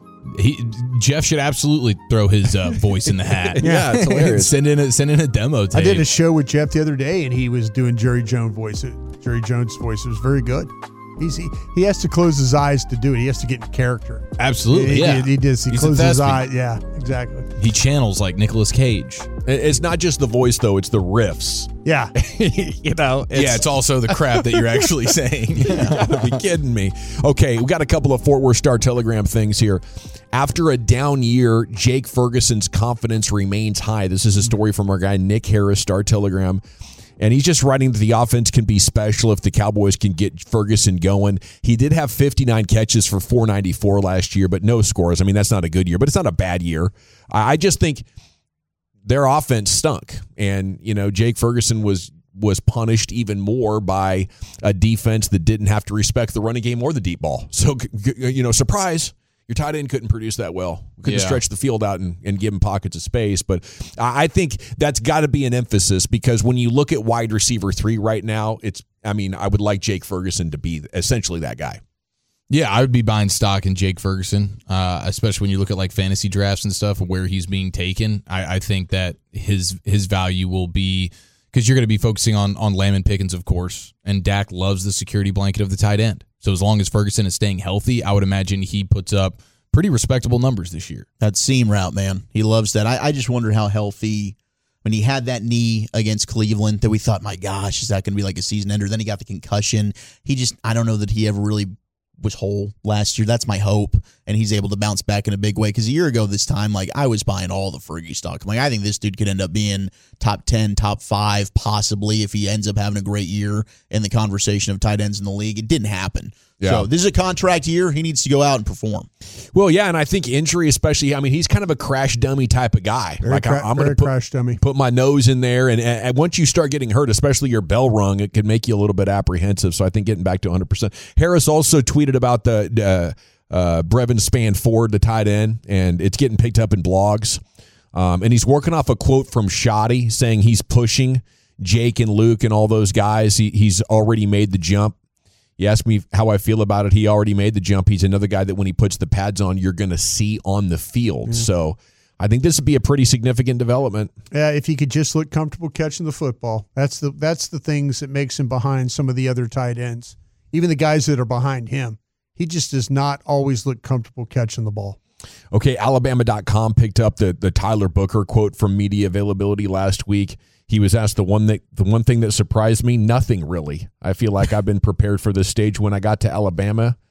[SPEAKER 7] he Jeff should absolutely throw his uh, voice in the hat.
[SPEAKER 5] Yeah, it's hilarious.
[SPEAKER 7] send in a send in a demo tape.
[SPEAKER 8] I did a show with Jeff the other day, and he was doing Jerry Jones voice. Jerry Jones voice. It was very good. He's, he he has to close his eyes to do it. He has to get in character.
[SPEAKER 7] Absolutely,
[SPEAKER 8] He,
[SPEAKER 7] yeah.
[SPEAKER 8] he, he does. He
[SPEAKER 7] He's a
[SPEAKER 8] closes his
[SPEAKER 7] thespian.
[SPEAKER 8] eyes. Yeah, exactly.
[SPEAKER 7] He channels like Nicolas Cage.
[SPEAKER 5] It- It's not just the voice though; it's the riffs.
[SPEAKER 8] Yeah.
[SPEAKER 5] you know,
[SPEAKER 7] yeah, it's also the crap that you're actually saying.
[SPEAKER 5] You gotta be kidding me. Okay, we got a couple of Fort Worth Star Telegram things here. After a down year, Jake Ferguson's confidence remains high. This is a story from our guy Nick Harris, Star Telegram. And he's just writing that the offense can be special if the Cowboys can get Ferguson going. He did have fifty-nine catches for four ninety-four last year, but no scores. I mean, that's not a good year, but it's not a bad year. I I just think their offense stunk. And, you know, Jake Ferguson was was punished even more by a defense that didn't have to respect the running game or the deep ball. So, you know, surprise. Your tight end couldn't produce that well. Couldn't
[SPEAKER 7] Yeah.
[SPEAKER 5] stretch the field out and, and give him pockets of space. But I I think that's got to be an emphasis because when you look at wide receiver three right now, it's, I mean, I would like Jake Ferguson to be essentially that guy.
[SPEAKER 7] Yeah, I would be buying stock in Jake Ferguson, uh, especially when you look at like fantasy drafts and stuff where he's being taken. I, I think that his his value will be because you're going to be focusing on on Lamb and Pickens, of course, and Dak loves the security blanket of the tight end. So as long as Ferguson is staying healthy, I would imagine he puts up pretty respectable numbers this year.
[SPEAKER 6] That seam route, man. He loves that. I, I just wonder how healthy when he had that knee against Cleveland that we thought, my gosh, is that going to be like a season ender? Then he got the concussion. He just, I don't know that he ever really was whole last year. That's my hope. And he's able to bounce back in a big way. Because a year ago this time, like I was buying all the Fergie stock. I'm like, I think this dude could end up being top ten, top five, possibly if he ends up having a great year in the conversation of tight ends in the league. It didn't happen.
[SPEAKER 5] Yeah.
[SPEAKER 6] So this is a contract year. He needs to go out and perform.
[SPEAKER 5] Well, yeah, and I think injury, especially, I mean, he's kind of a crash dummy type of guy.
[SPEAKER 8] Very
[SPEAKER 5] like
[SPEAKER 8] cra-
[SPEAKER 5] I, I'm
[SPEAKER 8] very
[SPEAKER 5] going to put,
[SPEAKER 8] crash dummy.
[SPEAKER 5] put my nose in there, and, and once you start getting hurt, especially your bell rung, it can make you a little bit apprehensive. So I think getting back to one hundred percent. Harris also tweeted about the uh, uh, Brevin Span Ford, the tight end, and it's getting picked up in blogs. Um, and he's working off a quote from Shoddy saying he's pushing Jake and Luke and all those guys. He, he's already made the jump. You ask me how I feel about it. He already made the jump. He's another guy that when he puts the pads on, you're going to see on the field.
[SPEAKER 8] Mm-hmm.
[SPEAKER 5] So I think this would be a pretty significant development.
[SPEAKER 8] Yeah, if he could just look comfortable catching the football. That's the that's the things that makes him behind some of the other tight ends. Even the guys that are behind him. He just does not always look comfortable catching the ball.
[SPEAKER 5] Okay, Alabama dot com picked up the, the Tyler Booker quote from media availability last week. He was asked the one that the one thing that surprised me, nothing really. I feel like I've been prepared for this stage when I got to Alabama.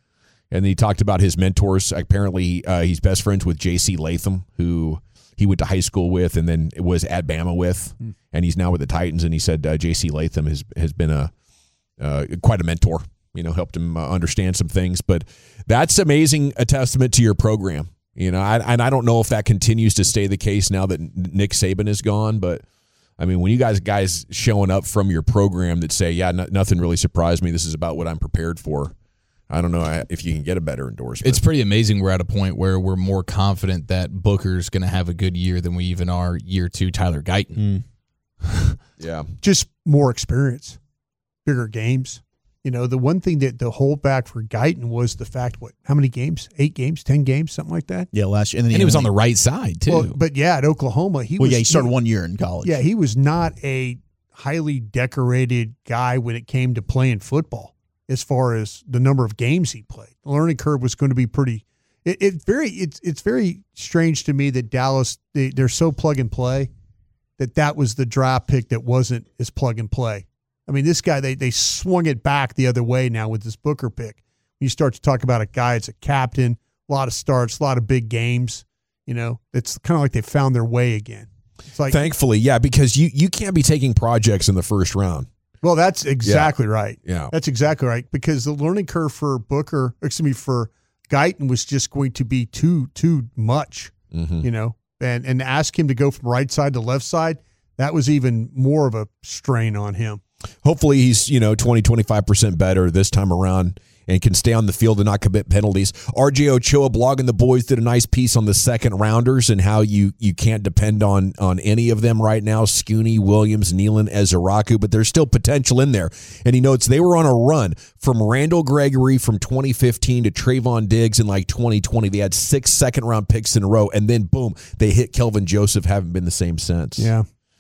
[SPEAKER 5] And he talked about his mentors. Apparently, uh, he's best friends with J C Latham, who he went to high school with and then was at Bama with, mm. and he's now with the Titans. And he said uh, J C Latham has has been a uh, quite a mentor. You know, helped him uh, understand some things. But that's amazing, a testament to your program. You know, I, and I don't know if that continues to stay the case now that Nick Saban is gone. But I mean, when you guys guys showing up from your program that say, yeah, no, nothing really surprised me. This is about what I'm prepared for. I don't know if you can get a better endorsement.
[SPEAKER 7] It's pretty amazing we're at a point where we're more confident that Booker's going to have a good year than we even are year two Tyler Guyton.
[SPEAKER 5] Mm. yeah.
[SPEAKER 8] Just more experience, bigger games. You know, the one thing that the holdback for Guyton was the fact, what, how many games? Eight games, ten games, something like that?
[SPEAKER 6] Yeah, last year. And, then
[SPEAKER 7] and he was on the right side, too.
[SPEAKER 8] Well, but, yeah, at Oklahoma, he
[SPEAKER 6] well,
[SPEAKER 8] was.
[SPEAKER 6] yeah, he started he, one year in college.
[SPEAKER 8] Yeah, he was not a highly decorated guy when it came to playing football. As far as the number of games he played, the learning curve was going to be pretty. It, it very it's it's very strange to me that Dallas they, they're so plug and play that that was the draft pick that wasn't as plug and play. I mean, this guy they they swung it back the other way now with this Booker pick. When you start to talk about a guy, it's a captain, a lot of starts, a lot of big games. You know, it's kind of like they found their way again. It's like,
[SPEAKER 5] thankfully, yeah, because you you can't be taking projects in the first round.
[SPEAKER 8] Well, that's exactly
[SPEAKER 5] yeah.
[SPEAKER 8] right.
[SPEAKER 5] Yeah.
[SPEAKER 8] That's exactly right. Because the learning curve for Booker, excuse me, for Guyton was just going to be too, too much, mm-hmm. you know, and, and ask him to go from right side to left side, that was even more of a strain on him.
[SPEAKER 5] Hopefully he's, you know, twenty, twenty-five percent better this time around and can stay on the field and not commit penalties. R J Ochoa, Blogging the Boys, did a nice piece on the second rounders and how you you can't depend on on any of them right now. Scooney, Williams, Nealon, Ezeraku, but there's still potential in there. And he notes they were on a run from Randall Gregory from twenty fifteen to Trayvon Diggs in like twenty twenty. They had six second-round picks in a row, and then, boom, they hit Kelvin Joseph, haven't been the same since.
[SPEAKER 8] Yeah.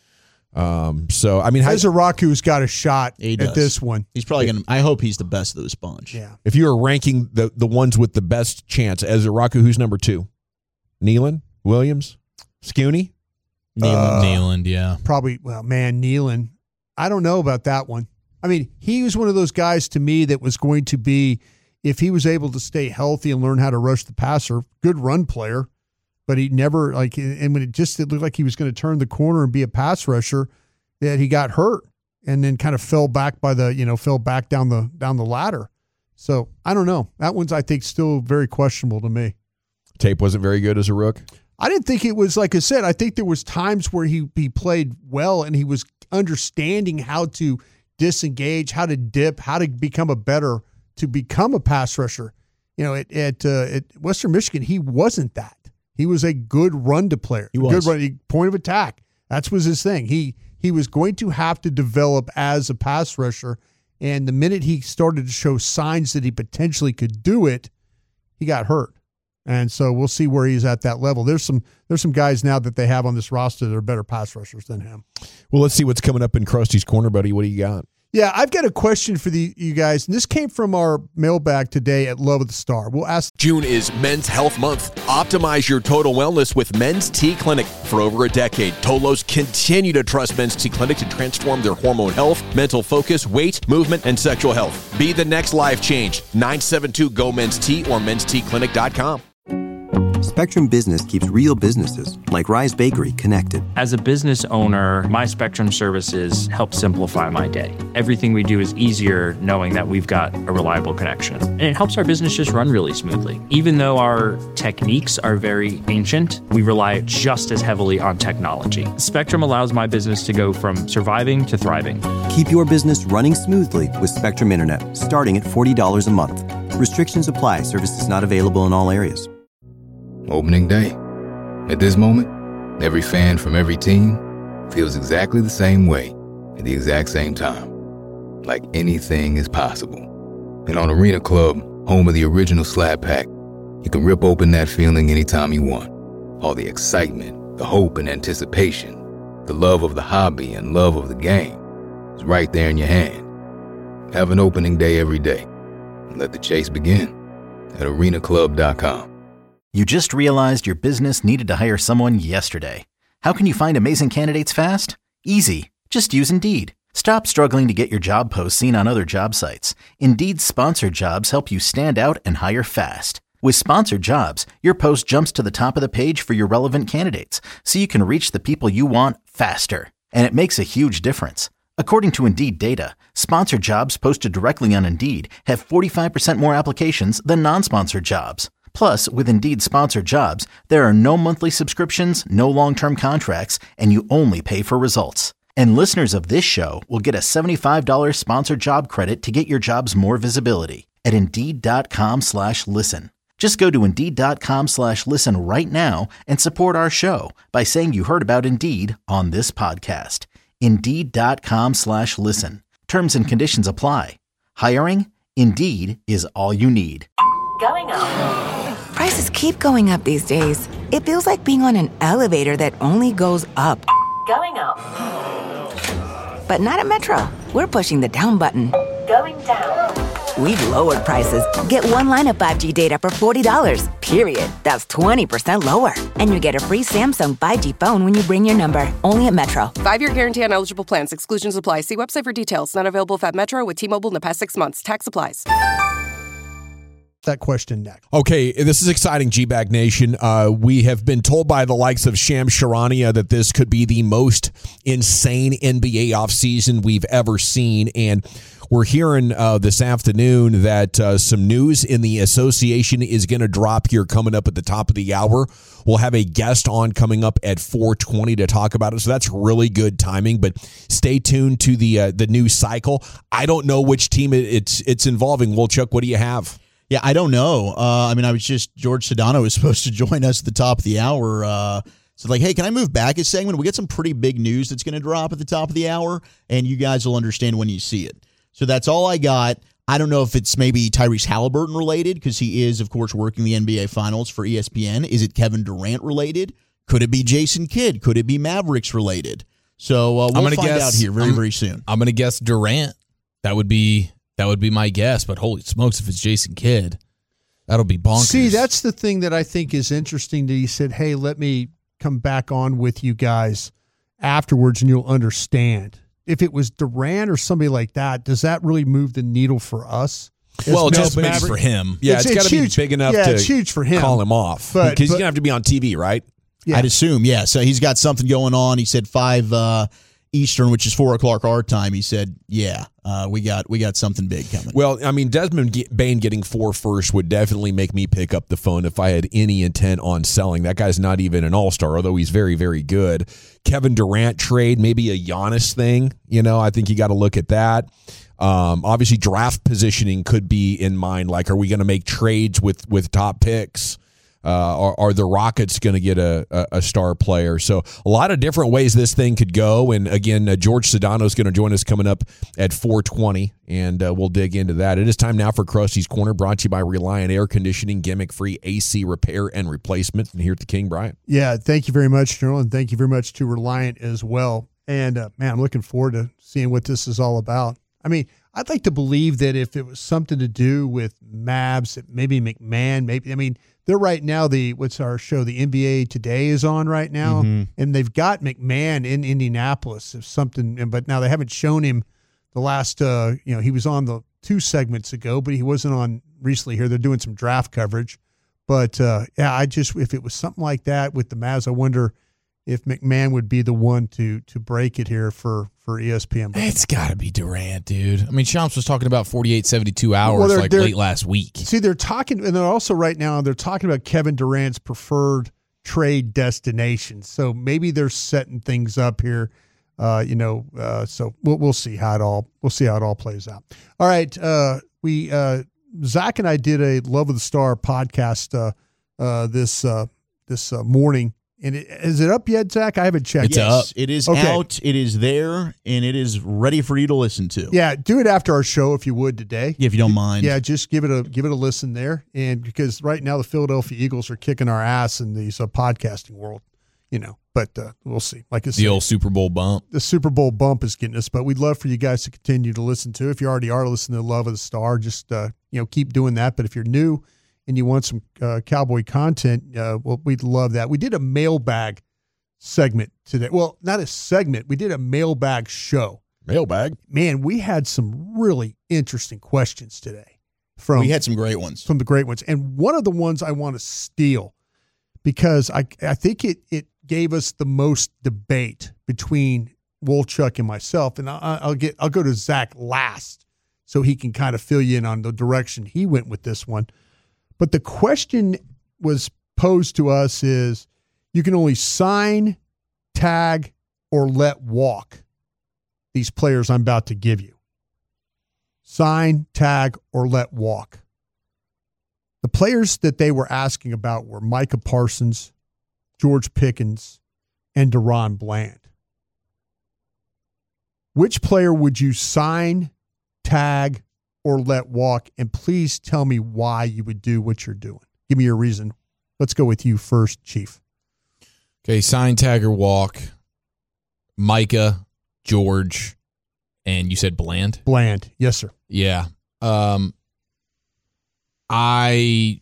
[SPEAKER 5] Um, so, I mean,
[SPEAKER 8] Ezeraku's got a shot
[SPEAKER 6] he
[SPEAKER 8] at
[SPEAKER 6] does.
[SPEAKER 8] this one.
[SPEAKER 6] He's probably going to, I hope he's the best of those bunch.
[SPEAKER 8] Yeah.
[SPEAKER 5] If you were ranking the, the ones with the best chance, Ezeraku, who's number two? Nealon, Williams, Scooney?
[SPEAKER 7] Nealon, uh, Nealon, yeah.
[SPEAKER 8] Probably, well, man, Nealon. I don't know about that one. I mean, he was one of those guys to me that was going to be, if he was able to stay healthy and learn how to rush the passer, good run player. But he never, like, and when it just it looked like he was going to turn the corner and be a pass rusher, that he got hurt and then kind of fell back by the, you know, fell back down the down the ladder. So I don't know. That one's, I think, still very questionable to me.
[SPEAKER 5] Tape wasn't very good as a rook.
[SPEAKER 8] I didn't think it was, like I said, I think there was times where he he played well and he was understanding how to disengage, how to dip, how to become a better, to become a pass rusher. You know, at at, uh, at Western Michigan, he wasn't that. He was a good run to player.
[SPEAKER 6] He was.
[SPEAKER 8] Good run, point of attack. That was his thing. He he was going to have to develop as a pass rusher, and the minute he started to show signs that he potentially could do it, he got hurt. And so we'll see where he's at that level. There's some there's some guys now that they have on this roster that are better pass rushers than him.
[SPEAKER 5] Well, let's see what's coming up in Krusty's Corner, buddy. What do you got?
[SPEAKER 8] Yeah, I've got a question for the you guys, and this came from our mailbag today at Love of the Star. We'll ask.
[SPEAKER 1] June is Men's Health Month. Optimize your total wellness with Men's T Clinic. For over a decade, Tolos continue to trust Men's T Clinic to transform their hormone health, mental focus, weight, movement, and sexual health. Be the next life change. nine seven two G O Men's T or men's t clinic dot com.
[SPEAKER 2] Spectrum Business keeps real businesses, like Rise Bakery, connected.
[SPEAKER 12] As a business owner, my Spectrum services help simplify my day. Everything we do is easier knowing that we've got a reliable connection. And it helps our business just run really smoothly. Even though our techniques are very ancient, we rely just as heavily on technology. Spectrum allows my business to go from surviving to thriving.
[SPEAKER 2] Keep your business running smoothly with Spectrum Internet, starting at forty dollars a month. Restrictions apply. Services not available in all areas.
[SPEAKER 4] Opening day. At this moment, every fan from every team feels exactly the same way at the exact same time. Like anything is possible. And on Arena Club, home of the original Slab Pack, you can rip open that feeling anytime you want. All the excitement, the hope and anticipation, the love of the hobby and love of the game is right there in your hand. Have an opening day every day. And let the chase begin at arena club dot com.
[SPEAKER 9] You just realized your business needed to hire someone yesterday. How can you find amazing candidates fast? Easy. Just use Indeed. Stop struggling to get your job posts seen on other job sites. Indeed's sponsored jobs help you stand out and hire fast. With sponsored jobs, your post jumps to the top of the page for your relevant candidates, so you can reach the people you want faster. And it makes a huge difference. According to Indeed data, sponsored jobs posted directly on Indeed have forty-five percent more applications than non-sponsored jobs. Plus, with Indeed sponsored jobs, there are no monthly subscriptions, no long-term contracts, and you only pay for results. And listeners of this show will get a seventy-five dollars sponsored job credit to get your jobs more visibility at Indeed.com slash listen. Just go to Indeed.com slash listen right now and support our show by saying you heard about Indeed on this podcast. Indeed.com slash listen. Terms and conditions apply. Hiring? Indeed is all you need.
[SPEAKER 10] Going up. Prices keep going up these days. It feels like being on an elevator that only goes up. Going up. But not at Metro. We're pushing the down button. Going down. We've lowered prices. Get one line of five G data for forty dollars, period. That's twenty percent lower. And you get a free Samsung five G phone when you bring your number. Only at Metro.
[SPEAKER 11] Five-year guarantee on eligible plans. Exclusions apply. See website for details. Not available at Metro with T-Mobile in the past six months. Tax applies.
[SPEAKER 8] That question next.
[SPEAKER 5] Okay, this is exciting, G-Bag Nation. Uh, we have been told by the likes of Shams Charania that this could be the most insane N B A offseason we've ever seen, and we're hearing uh, this afternoon that uh, some news in the association is going to drop here coming up at the top of the hour. We'll have a guest on coming up at four twenty to talk about it, so that's really good timing, but stay tuned to the uh, the news cycle. I don't know which team it, it's it's involving. Wolchuk, what do you have?
[SPEAKER 6] Yeah, I don't know. Uh, I mean, I was just, George Sedano was supposed to join us at the top of the hour. Uh, so like, hey, can I move back a segment? We get some pretty big news that's going to drop at the top of the hour, and you guys will understand when you see it. So that's all I got. I don't know if it's maybe Tyrese Halliburton related, because he is, of course, working the N B A Finals for E S P N. Is it Kevin Durant related? Could it be Jason Kidd? Could it be Mavericks related? So uh, we'll
[SPEAKER 7] I'm gonna
[SPEAKER 6] find
[SPEAKER 7] guess,
[SPEAKER 6] out here very,
[SPEAKER 7] I'm,
[SPEAKER 6] very soon.
[SPEAKER 7] I'm going to guess Durant. That would be that would be my guess, but holy smokes, if it's Jason Kidd, that'll be bonkers.
[SPEAKER 8] See, that's the thing that I think is interesting that he said, hey, let me come back on with you guys afterwards and you'll understand. If it was Durant or somebody like that, does that really move the needle for us?
[SPEAKER 5] Well,
[SPEAKER 7] it's
[SPEAKER 5] just
[SPEAKER 7] big for him.
[SPEAKER 5] Yeah, it's, it's, it's got to be big enough
[SPEAKER 8] yeah,
[SPEAKER 5] to
[SPEAKER 8] it's huge for him.
[SPEAKER 5] call him off.
[SPEAKER 8] But,
[SPEAKER 5] because he's
[SPEAKER 8] but,
[SPEAKER 5] going to have to be on T V, right?
[SPEAKER 6] Yeah. I'd assume, yeah. So he's got something going on. He said five uh, Eastern, which is four o'clock our time. He said, yeah, uh, we got we got something big coming.
[SPEAKER 5] Well, I mean, Desmond Bane getting four first would definitely make me pick up the phone if I had any intent on selling. That guy's not even an all-star, although he's very, very good. Kevin Durant trade, maybe a Giannis thing. You know, I think you got to look at that. Um, obviously, draft positioning could be in mind. Like, are we going to make trades with, with top picks? Uh, are, are the Rockets going to get a, a, a star player? So a lot of different ways this thing could go. And again, uh, George Sedano is going to join us coming up at four twenty, and uh, we'll dig into that. It is time now for Krusty's Corner, brought to you by Reliant Air Conditioning, gimmick-free A C repair and replacement. And here at the King, Brian.
[SPEAKER 8] Yeah, thank you very much, General, and thank you very much to Reliant as well. And, uh, man, I'm looking forward to seeing what this is all about. I mean, I'd like to believe that if it was something to do with Mavs, maybe McMahon, maybe, I mean, they're right now, the what's our show, the N B A Today is on right now, mm-hmm. and they've got McMahon in Indianapolis. If something, but now they haven't shown him the last, uh, you know, he was on the two segments ago, but he wasn't on recently here. They're doing some draft coverage. But, uh, yeah, I just, if it was something like that with the Mavs, I wonder if McMahon would be the one to to break it here for, for E S P N.
[SPEAKER 7] It's got to be Durant, dude. I mean, Shams was talking about forty-eight, seventy-two hours
[SPEAKER 8] well, they're,
[SPEAKER 7] like
[SPEAKER 8] they're,
[SPEAKER 7] late last week.
[SPEAKER 8] See, they're talking, and they're also right now, they're talking about Kevin Durant's preferred trade destination. So maybe they're setting things up here, uh, you know, uh, so we'll we'll see how it all, we'll see how it all plays out. All right, uh, we, uh, Zach and I did a Love of the Star podcast uh, uh, this, uh, this uh, morning. And it, is it up yet, Zach? I haven't checked.
[SPEAKER 6] It's yes,
[SPEAKER 8] up.
[SPEAKER 6] It is
[SPEAKER 8] okay.
[SPEAKER 6] out. It is there, and it is ready for you to listen to.
[SPEAKER 8] Yeah, do it after our show if you would today.
[SPEAKER 6] If you don't mind.
[SPEAKER 8] Yeah, just give it a give it a listen there. And because right now the Philadelphia Eagles are kicking our ass in the uh, podcasting world, you know. But uh, we'll see. Like I said,
[SPEAKER 7] the old Super Bowl bump.
[SPEAKER 8] The Super Bowl bump is getting us. But we'd love for you guys to continue to listen to. If you already are listening to Love of the Star, just uh, you know keep doing that. But if you're new and you want some uh, cowboy content, uh, well, we'd love that. We did a mailbag segment today. Well, not a segment. We did a mailbag show.
[SPEAKER 5] Mailbag.
[SPEAKER 8] Man, we had some really interesting questions today. From
[SPEAKER 6] we had some great ones.
[SPEAKER 8] From the great ones. And one of the ones I want to steal, because I I think it it gave us the most debate between Wolchuk and myself. And I, I'll get I'll go to Zach last so he can kind of fill you in on the direction he went with this one. But the question was posed to us is, you can only sign, tag, or let walk these players I'm about to give you. Sign, tag, or let walk. The players that they were asking about were Micah Parsons, George Pickens, and DaRon Bland. Which player would you sign, tag, or let walk? And please tell me why you would do what you're doing. Give me your reason. Let's go with you first, Chief.
[SPEAKER 7] Okay, sign, tag, or walk. Micah, George, and you said Bland?
[SPEAKER 8] Bland, yes, sir.
[SPEAKER 7] Yeah. Um, I,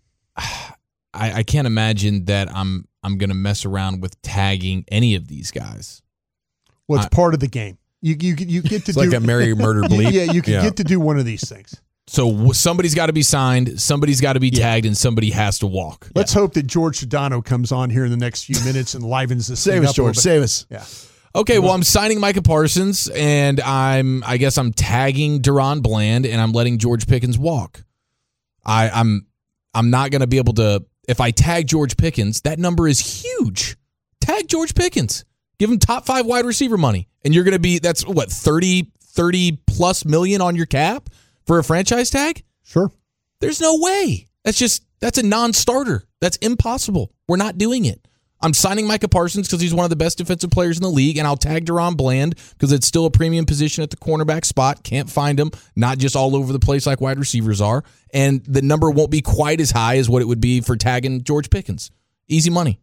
[SPEAKER 7] I I can't imagine that I'm I'm gonna mess around with tagging any of these guys.
[SPEAKER 8] Well, it's I, part of the game. You you you get to
[SPEAKER 5] it's
[SPEAKER 8] do
[SPEAKER 5] like a Mary Murder Bleep.
[SPEAKER 8] Yeah, you can
[SPEAKER 5] yeah.
[SPEAKER 8] get to do one of these things.
[SPEAKER 7] So somebody's got to be signed, somebody's got to be tagged, yeah. and somebody has to walk.
[SPEAKER 8] Let's
[SPEAKER 7] yeah.
[SPEAKER 8] hope that George Sedano comes on here in the next few minutes and livens this
[SPEAKER 6] Save
[SPEAKER 8] thing
[SPEAKER 6] us,
[SPEAKER 8] up
[SPEAKER 6] George. Save us.
[SPEAKER 8] Yeah.
[SPEAKER 7] Okay, well, I'm signing Micah Parsons, and I'm I guess I'm tagging DaRon Bland, and I'm letting George Pickens walk. I, I'm I'm not going to be able to. If I tag George Pickens, that number is huge. Tag George Pickens. Give him top five wide receiver money. And you're going to be, that's what, thirty, thirty plus million on your cap for a franchise tag?
[SPEAKER 8] Sure.
[SPEAKER 7] There's no way. That's just, that's a non-starter. That's impossible. We're not doing it. I'm signing Micah Parsons because he's one of the best defensive players in the league, and I'll tag DaRon Bland because it's still a premium position at the cornerback spot. Can't find him, not just all over the place like wide receivers are. And the number won't be quite as high as what it would be for tagging George Pickens. Easy money.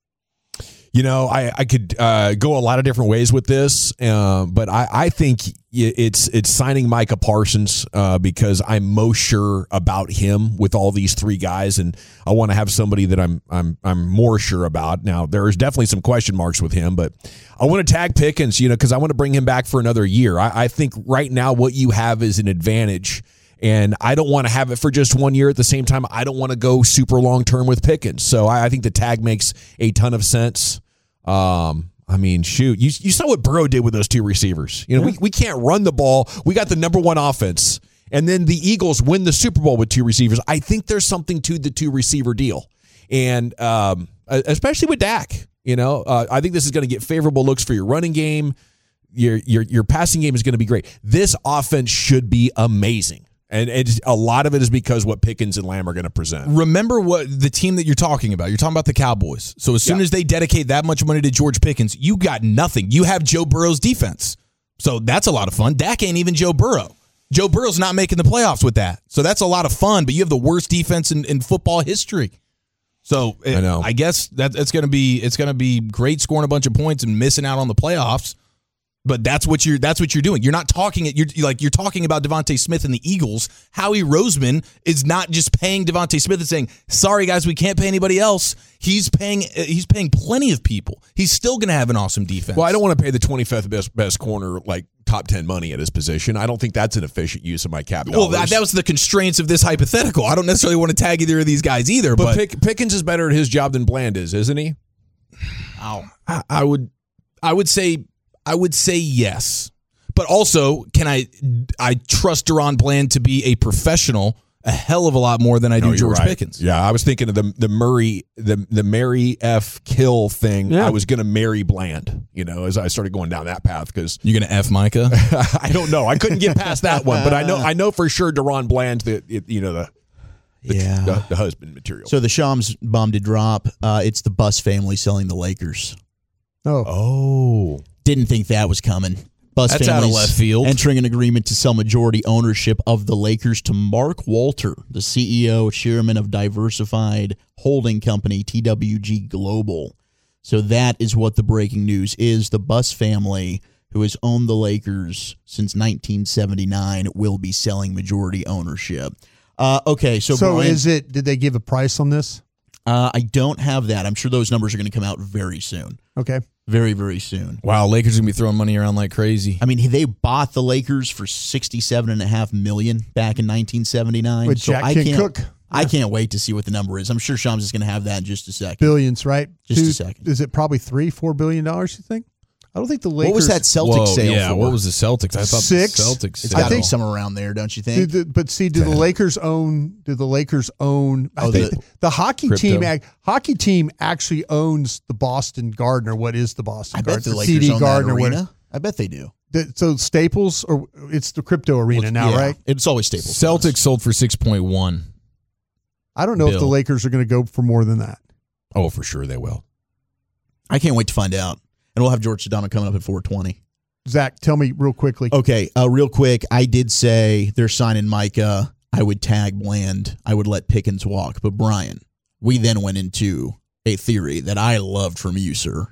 [SPEAKER 5] You know, I, I could uh, go a lot of different ways with this, uh, but I, I think it's it's signing Micah Parsons uh, because I'm most sure about him with all these three guys, and I want to have somebody that I'm I'm I'm more sure about. Now, there is definitely some question marks with him, but I want to tag Pickens, you know, because I want to bring him back for another year. I, I think right now what you have is an advantage. And I don't want to have it for just one year. At the same time, I don't want to go super long term with Pickens. So I, I think the tag makes a ton of sense. Um, I mean, shoot, you you saw what Burrow did with those two receivers. You know, yeah. we, we can't run the ball. We got the number one offense. And then the Eagles win the Super Bowl with two receivers. I think there's something to the two receiver deal. And um, especially with Dak, you know, uh, I think this is going to get favorable looks for your running game. Your, your, your passing game is going to be great. This offense should be amazing. And it's, a lot of it is because what Pickens and Lamb are going to present.
[SPEAKER 7] Remember what the team that you're talking about. You're talking about the Cowboys. So as soon yeah. as they dedicate that much money to George Pickens, you got nothing. You have Joe Burrow's defense. So that's a lot of fun. Dak ain't even Joe Burrow. Joe Burrow's not making the playoffs with that. So that's a lot of fun, but you have the worst defense in, in football history. So it, I know. I guess that it's going to be it's going to be great scoring a bunch of points and missing out on the playoffs. But that's what you're that's what you're doing. You're not talking it. You're like you're talking about Devontae Smith and the Eagles. Howie Roseman is not just paying Devontae Smith and saying, "Sorry guys, we can't pay anybody else." He's paying he's paying plenty of people. He's still going to have an awesome defense.
[SPEAKER 5] Well, I don't want to pay the twenty-fifth best best corner like top ten money at his position. I don't think that's an efficient use of my cap dollars.
[SPEAKER 7] Well, that, that was the constraints of this hypothetical. I don't necessarily want to tag either of these guys either. But,
[SPEAKER 5] but Pick, Pickens is better at his job than Bland is, isn't he?
[SPEAKER 7] Ow. I, I would I would say I would say yes. But also, can I I trust DaRon Bland to be a professional a hell of a lot more than I do no, George
[SPEAKER 5] right.
[SPEAKER 7] Pickens.
[SPEAKER 5] Yeah, I was thinking of the the Murray the the Mary F. Kill thing.
[SPEAKER 8] Yeah.
[SPEAKER 5] I was going to marry Bland, you know, as I started going down that path because
[SPEAKER 7] you're going to F Micah.
[SPEAKER 5] I don't know. I couldn't get past that one, but I know I know for sure DaRon Bland's the it, you know the. The,
[SPEAKER 6] yeah,
[SPEAKER 5] the, the husband material.
[SPEAKER 6] So the Shams bomb to drop. Uh, it's the Buss family selling the Lakers.
[SPEAKER 8] Oh,
[SPEAKER 5] oh,
[SPEAKER 6] didn't think that was coming. Buss
[SPEAKER 7] That's out of left field.
[SPEAKER 6] Entering an agreement to sell majority ownership of the Lakers to Mark Walter, the C E O, chairman of Diversified Holding Company, T W G Global. So that is what the breaking news is. The Buss family, who has owned the Lakers since nineteen seventy-nine, will be selling majority ownership. Uh, okay, so
[SPEAKER 8] so
[SPEAKER 6] Brian,
[SPEAKER 8] is it? Did they give a price on this?
[SPEAKER 6] Uh, I don't have that. I'm sure those numbers are going to come out very soon.
[SPEAKER 8] Okay.
[SPEAKER 6] very, very soon.
[SPEAKER 7] Wow, Lakers going to be throwing money around like crazy.
[SPEAKER 6] I mean, they bought the Lakers for sixty-seven point five million dollars back in nineteen seventy-nine.
[SPEAKER 8] With
[SPEAKER 6] so
[SPEAKER 8] Jack
[SPEAKER 6] I
[SPEAKER 8] King
[SPEAKER 6] can't,
[SPEAKER 8] Cook.
[SPEAKER 6] I can't wait to see what the number is. I'm sure Shams is going to have that in just a second.
[SPEAKER 8] Billions, right?
[SPEAKER 6] Just
[SPEAKER 8] Two,
[SPEAKER 6] a second.
[SPEAKER 8] Is it probably three, four billion dollars, you think? I don't think the Lakers.
[SPEAKER 6] What was that Celtics
[SPEAKER 7] Whoa,
[SPEAKER 6] sale
[SPEAKER 7] yeah,
[SPEAKER 6] for?
[SPEAKER 7] what was the Celtics? I thought
[SPEAKER 8] Six?
[SPEAKER 7] the Celtics.
[SPEAKER 6] It's
[SPEAKER 7] sale.
[SPEAKER 6] got to be somewhere around there, don't you think?
[SPEAKER 8] Do the, but see, do the Lakers own? Do the Lakers own? I
[SPEAKER 6] Oh,
[SPEAKER 8] think
[SPEAKER 6] the-
[SPEAKER 8] the, the hockey
[SPEAKER 7] Crypto.
[SPEAKER 8] team. ac- Hockey team actually owns the Boston Garden, or what is the Boston
[SPEAKER 6] I
[SPEAKER 8] Garden?
[SPEAKER 6] bet the
[SPEAKER 8] The
[SPEAKER 6] Lakers
[SPEAKER 8] C D
[SPEAKER 6] own
[SPEAKER 8] Garden,
[SPEAKER 6] that
[SPEAKER 8] or what?
[SPEAKER 6] arena. I bet they do.
[SPEAKER 8] The, so Staples, or it's the crypto arena now,
[SPEAKER 6] Yeah,
[SPEAKER 8] right?
[SPEAKER 6] It's always Staples.
[SPEAKER 7] Celtics sold for six point one.
[SPEAKER 8] I don't know if the
[SPEAKER 7] Bill.
[SPEAKER 8] Lakers are going to go for more than that.
[SPEAKER 5] Oh, for sure they will.
[SPEAKER 6] I can't wait to find out. And we'll have George Sedano coming up at four twenty.
[SPEAKER 8] Zach, tell me real quickly.
[SPEAKER 6] Okay, uh, real quick, I did say they're signing Micah. I would tag Bland. I would let Pickens walk. But Brian, we then went into a theory that I loved from you, sir.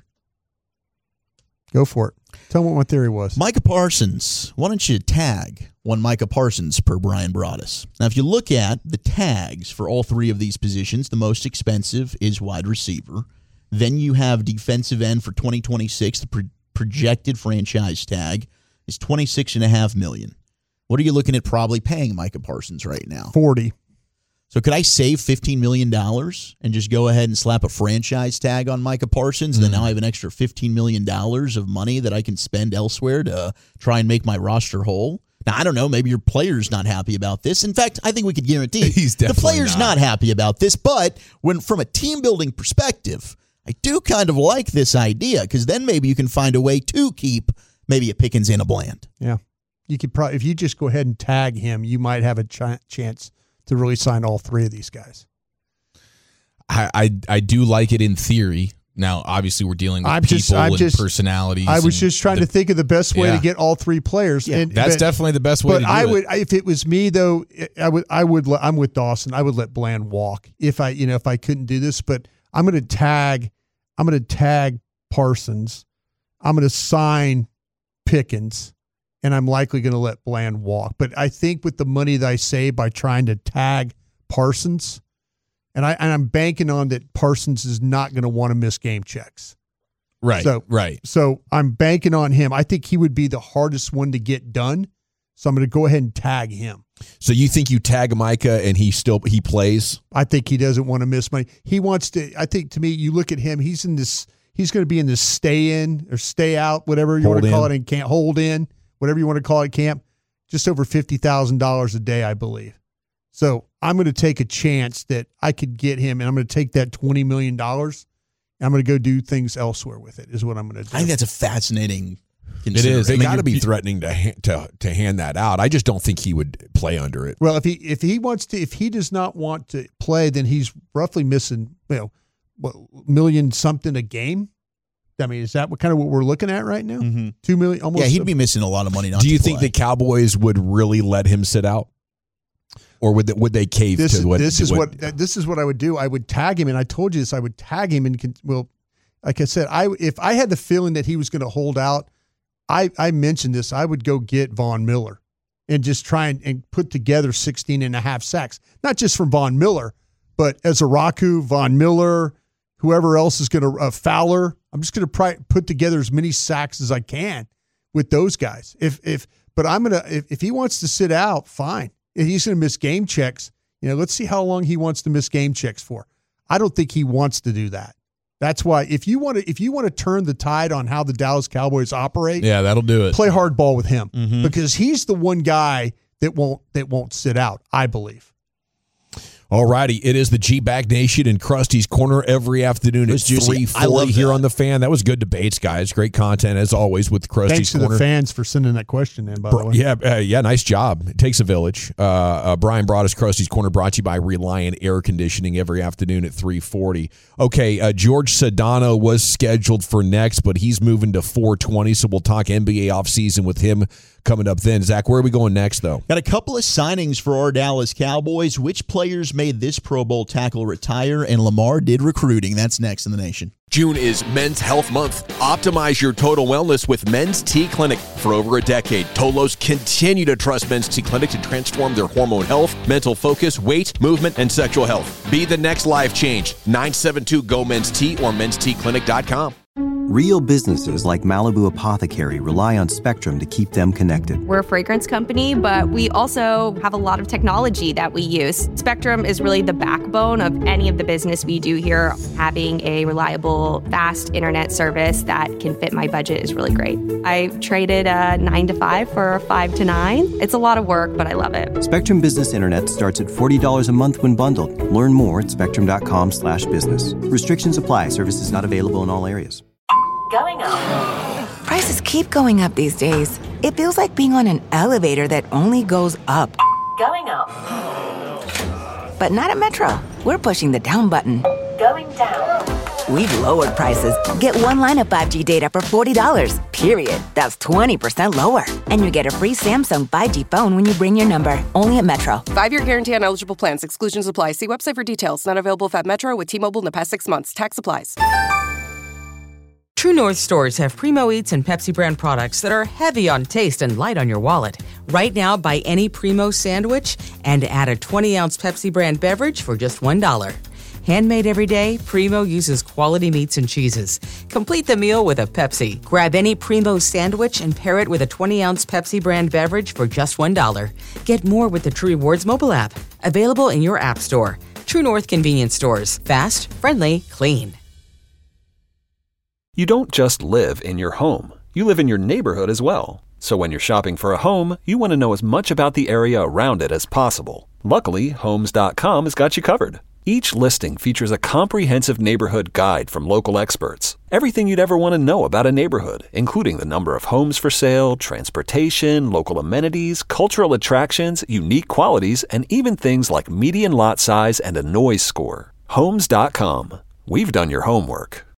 [SPEAKER 8] Go for it. Tell me what my theory was.
[SPEAKER 6] Micah Parsons. Why don't you tag one Micah Parsons per Brian Broaddus? Now, if you look at the tags for all three of these positions, the most expensive is wide receiver. Then you have defensive end for twenty twenty-six. The pro- projected franchise tag is twenty-six point five million dollars. What are you looking at probably paying Micah Parsons right now?
[SPEAKER 8] forty.
[SPEAKER 6] So could I save fifteen million dollars and just go ahead and slap a franchise tag on Micah Parsons? And then now I have an extra fifteen million dollars of money that I can spend elsewhere to try and make my roster whole. Now, I don't know. Maybe your player's not happy about this. In fact, I think we could guarantee
[SPEAKER 7] He's
[SPEAKER 6] the
[SPEAKER 7] definitely
[SPEAKER 6] player's
[SPEAKER 7] not.
[SPEAKER 6] not happy about this. But when from a team-building perspective, I do kind of like this idea because then maybe you can find a way to keep maybe a Pickens and a Bland.
[SPEAKER 8] Yeah. You could probably, if you just go ahead and tag him, you might have a ch- chance to really sign all three of these guys.
[SPEAKER 7] I, I I do like it in theory. Now, obviously, we're dealing with
[SPEAKER 8] I'm
[SPEAKER 7] people
[SPEAKER 8] just- I'm
[SPEAKER 7] and
[SPEAKER 8] just-
[SPEAKER 7] personalities.
[SPEAKER 8] I was
[SPEAKER 7] and
[SPEAKER 8] just trying
[SPEAKER 7] the-
[SPEAKER 8] to think of the best way
[SPEAKER 7] Yeah.
[SPEAKER 8] to get all three players.
[SPEAKER 6] Yeah,
[SPEAKER 8] and,
[SPEAKER 7] That's
[SPEAKER 8] but,
[SPEAKER 7] definitely the best way
[SPEAKER 8] But
[SPEAKER 7] to do
[SPEAKER 8] I
[SPEAKER 7] it.
[SPEAKER 8] would, if it was me though, I would, I would, let, I'm with Dawson. I would let Bland walk if I, you know, if I couldn't do this. But I'm going to tag, I'm going to tag Parsons. I'm going to sign Pickens, and I'm likely going to let Bland walk. But I think with the money that I save by trying to tag Parsons, and I, and I'm banking on that Parsons is not going to want to miss game checks.
[SPEAKER 7] Right,
[SPEAKER 8] So-
[SPEAKER 7] right.
[SPEAKER 8] So I'm banking on him. I think he would be the hardest one to get done. So I'm going to go ahead and tag him.
[SPEAKER 5] So you think you tag Micah and he still he plays?
[SPEAKER 8] I think he doesn't want to miss money. He wants to. I think to me, you look at him. He's in this. He's going to be in this stay in or stay out, whatever you
[SPEAKER 5] Hold
[SPEAKER 8] want to call
[SPEAKER 5] in.
[SPEAKER 8] it, and can't hold in, whatever you want to call it, camp. Just over fifty thousand dollars a day, I believe. So I'm going to take a chance that I could get him, and I'm going to take that twenty million dollars. I'm going to go do things elsewhere with it. Is what I'm going to do.
[SPEAKER 6] I think that's a fascinating.
[SPEAKER 5] It is. They
[SPEAKER 6] I mean,
[SPEAKER 5] got to be
[SPEAKER 6] you're-
[SPEAKER 5] threatening to ha- to to hand that out. I just don't think he would play under it.
[SPEAKER 8] Well, if he if he wants to, if he does not want to play, then he's roughly missing, you know, what, million something a game. I mean, is that what kind of what we're looking at right now?
[SPEAKER 6] Mm-hmm.
[SPEAKER 8] Two million, almost.
[SPEAKER 6] Yeah, he'd be missing a lot of money. Not
[SPEAKER 5] Do you
[SPEAKER 6] to
[SPEAKER 5] think
[SPEAKER 6] play.
[SPEAKER 5] the Cowboys would really let him sit out, or would they, would they cave
[SPEAKER 8] this
[SPEAKER 5] to
[SPEAKER 8] is
[SPEAKER 5] what?
[SPEAKER 8] this is
[SPEAKER 5] what,
[SPEAKER 8] what this is what I would do. I would tag him, and I told you this. I would tag him, and con- well, like I said, I if I had the feeling that he was going to hold out, I I mentioned this. I would go get Von Miller and just try and, and put together sixteen and a half sacks, not just from Von Miller, but as Araku, Von Miller, whoever else is going to uh, Fowler. I'm just going to pry, put together as many sacks as I can with those guys. If if but I'm gonna if, if he wants to sit out, fine. If he's going to miss game checks, you know, let's see how long he wants to miss game checks for. I don't think he wants to do that. That's why if you want to if you want to turn the tide on how the Dallas Cowboys operate,
[SPEAKER 7] Yeah, that'll do it.
[SPEAKER 8] play hardball with him
[SPEAKER 6] Mhm.
[SPEAKER 8] because he's the one guy that won't that won't sit out, I believe.
[SPEAKER 5] All righty, it is the G-Bag Nation in Krusty's Corner every afternoon at
[SPEAKER 6] was juicy.
[SPEAKER 5] three
[SPEAKER 6] I love
[SPEAKER 5] forty here
[SPEAKER 6] that.
[SPEAKER 5] on The Fan. That was good debates, guys. Great content, as always, with Krusty's
[SPEAKER 8] Thanks to
[SPEAKER 5] Corner.
[SPEAKER 8] the fans for sending that question in, by the way.
[SPEAKER 5] Yeah, uh, yeah, nice job. It takes a village. Uh, uh, Brian Broaddus, Krusty's Corner, brought to you by Reliant Air Conditioning every afternoon at three forty. Okay, uh, George Sedano was scheduled for next, but he's moving to four twenty, so we'll talk N B A offseason with him coming up then. Zach, where are we going next, though?
[SPEAKER 6] Got a couple of signings for our Dallas Cowboys. Which players made this Pro Bowl tackle retire? And Lamar did recruiting. That's next in the nation.
[SPEAKER 1] June is Men's Health Month. Optimize your total wellness with Men's T Clinic. For over a decade, Tolos continue to trust Men's T Clinic to transform their hormone health, mental focus, weight, movement, and sexual health. Be the next life change. nine seven two G O Men's T or mens t clinic dot com.
[SPEAKER 2] Real businesses like Malibu Apothecary rely on Spectrum to keep them connected.
[SPEAKER 3] We're a fragrance company, but we also have a lot of technology that we use. Spectrum is really the backbone of any of the business we do here. Having a reliable, fast internet service that can fit my budget is really great. I traded a nine to five for a five to nine. It's a lot of work, but I love it.
[SPEAKER 2] Spectrum Business Internet starts at forty dollars a month when bundled. Learn more at spectrum.com slash business. Restrictions apply. Services not available in all areas.
[SPEAKER 10] Going up. Prices keep going up these days. It feels like being on an elevator that only goes up. Going up. But not at Metro. We're pushing the down button. Going down. We've lowered prices. Get one line of five G data for forty dollars, period. That's twenty percent lower. And you get a free Samsung five G phone when you bring your number. Only at Metro.
[SPEAKER 11] Five-year guarantee on eligible plans. Exclusions apply. See website for details. Not available at Metro with T-Mobile in the past six months. Tax applies.
[SPEAKER 13] True North stores have Primo Eats and Pepsi brand products that are heavy on taste and light on your wallet. Right now, buy any Primo sandwich and add a twenty-ounce Pepsi brand beverage for just one dollar. Handmade every day, Primo uses quality meats and cheeses. Complete the meal with a Pepsi. Grab any Primo sandwich and pair it with a twenty-ounce Pepsi brand beverage for just one dollar. Get more with the True Rewards mobile app. Available in your app store. True North convenience stores. Fast, friendly, clean.
[SPEAKER 14] You don't just live in your home. You live in your neighborhood as well. So when you're shopping for a home, you want to know as much about the area around it as possible. Luckily, Homes dot com has got you covered. Each listing features a comprehensive neighborhood guide from local experts. Everything you'd ever want to know about a neighborhood, including the number of homes for sale, transportation, local amenities, cultural attractions, unique qualities, and even things like median lot size and a noise score. Homes dot com. We've done your homework.